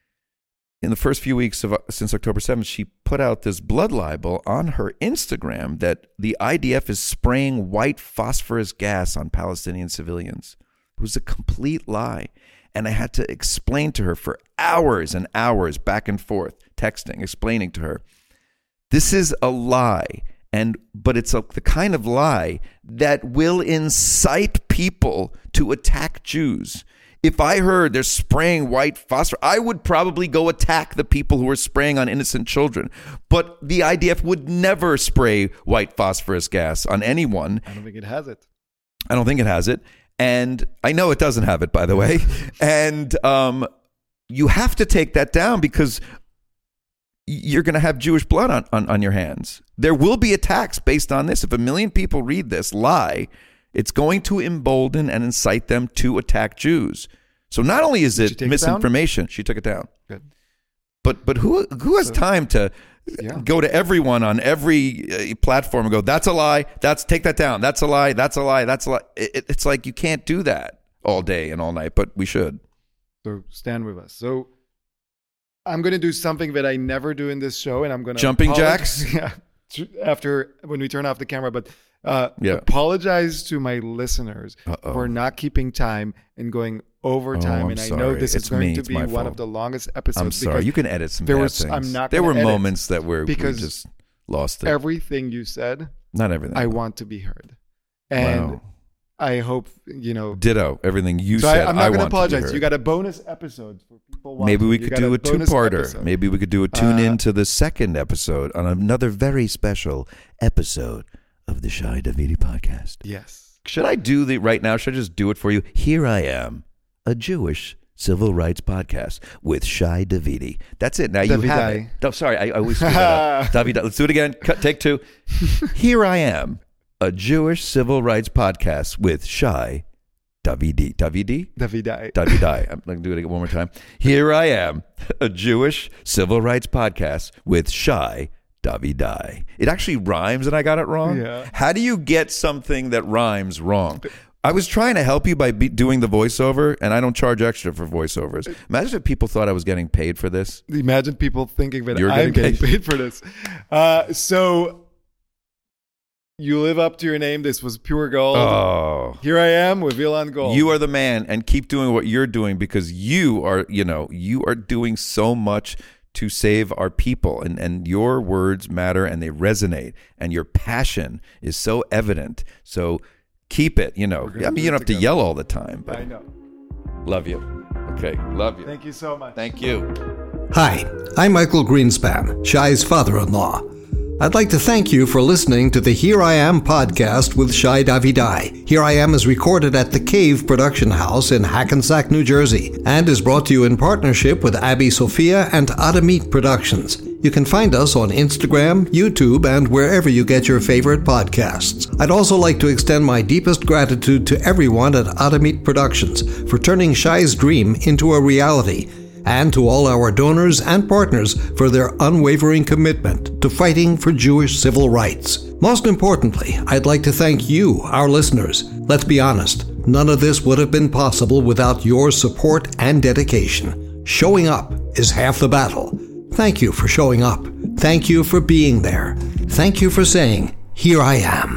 In the first few weeks since October 7th, she put out this blood libel on her Instagram that the IDF is spraying white phosphorus gas on Palestinian civilians. It was a complete lie. And I had to explain to her for hours and hours, back and forth, texting, explaining to her, this is a lie. But it's the kind of lie that will incite people to attack Jews. If I heard they're spraying white phosphorus, I would probably go attack the people who are spraying on innocent children. But the IDF would never spray white phosphorus gas on anyone. I don't think it has it. I don't think it has it. And I know it doesn't have it, by the way. And you have to take that down because you're going to have Jewish blood on your hands. There will be attacks based on this. If 1 million people read this lie, it's going to embolden and incite them to attack Jews. So not only is it misinformation, she took it down. Good. But who has time to go to everyone on every platform and go, that's a lie, take that down, that's a lie, that's a lie, that's a lie. It's like you can't do that all day and all night, but we should. So stand with us. So I'm going to do something that I never do in this show, and I'm going to jumping jacks. Yeah, after when we turn off the camera, but apologize to my listeners for not keeping time and going over time. I'm and sorry. I know this it's is going me. to It's be my one fault. of the longest episodes. I'm sorry. You can edit some bad things. I'm not. There were edit moments that we because just lost it. Everything you said, not everything. I want to be heard, and wow. I hope Ditto. Everything you so said. I'm not going to want apologize. You got a bonus episode for people watching. Maybe we could do a two-parter. Episode. Maybe we could do a tune in to the second episode on another very special episode of the Shai Davidi podcast. Yes. Should I do the right now? Should I just do it for you? Here I am, a Jewish civil rights podcast with Shai Davidi. That's it. Now you have it. Oh, sorry, I always screw that up. Davidi. Let's do it again. Take two. Here I am, a Jewish civil rights podcast with Shai Davidi. Davidai. I'm going to do it one more time. Here I am, a Jewish civil rights podcast with Shai Davidi. It actually rhymes and I got it wrong. Yeah. How do you get something that rhymes wrong? I was trying to help you by doing the voiceover, and I don't charge extra for voiceovers. Imagine if people thought I was getting paid for this. Imagine people thinking that You're I'm getting getting paid for this. So you live up to your name. This was pure gold. Oh. Here I am with Ilan Gold. You are the man, and keep doing what you're doing because you are doing so much to save our people, and your words matter and they resonate, and your passion is so evident. So keep it, I mean, you don't have to yell all the time, but I know. Love you. Okay, love you. Thank you so much. Thank you. Hi, I'm Michael Greenspan, Shai's father-in-law. I'd like to thank you for listening to the Here I Am podcast with Shai Davidi. Here I Am is recorded at the Cave Production House in Hackensack, New Jersey, and is brought to you in partnership with Abby Sophia and Adamit Productions. You can find us on Instagram, YouTube, and wherever you get your favorite podcasts. I'd also like to extend my deepest gratitude to everyone at Adamit Productions for turning Shai's dream into a reality, and to all our donors and partners for their unwavering commitment to fighting for Jewish civil rights. Most importantly, I'd like to thank you, our listeners. Let's be honest, none of this would have been possible without your support and dedication. Showing up is half the battle. Thank you for showing up. Thank you for being there. Thank you for saying, "Here I am."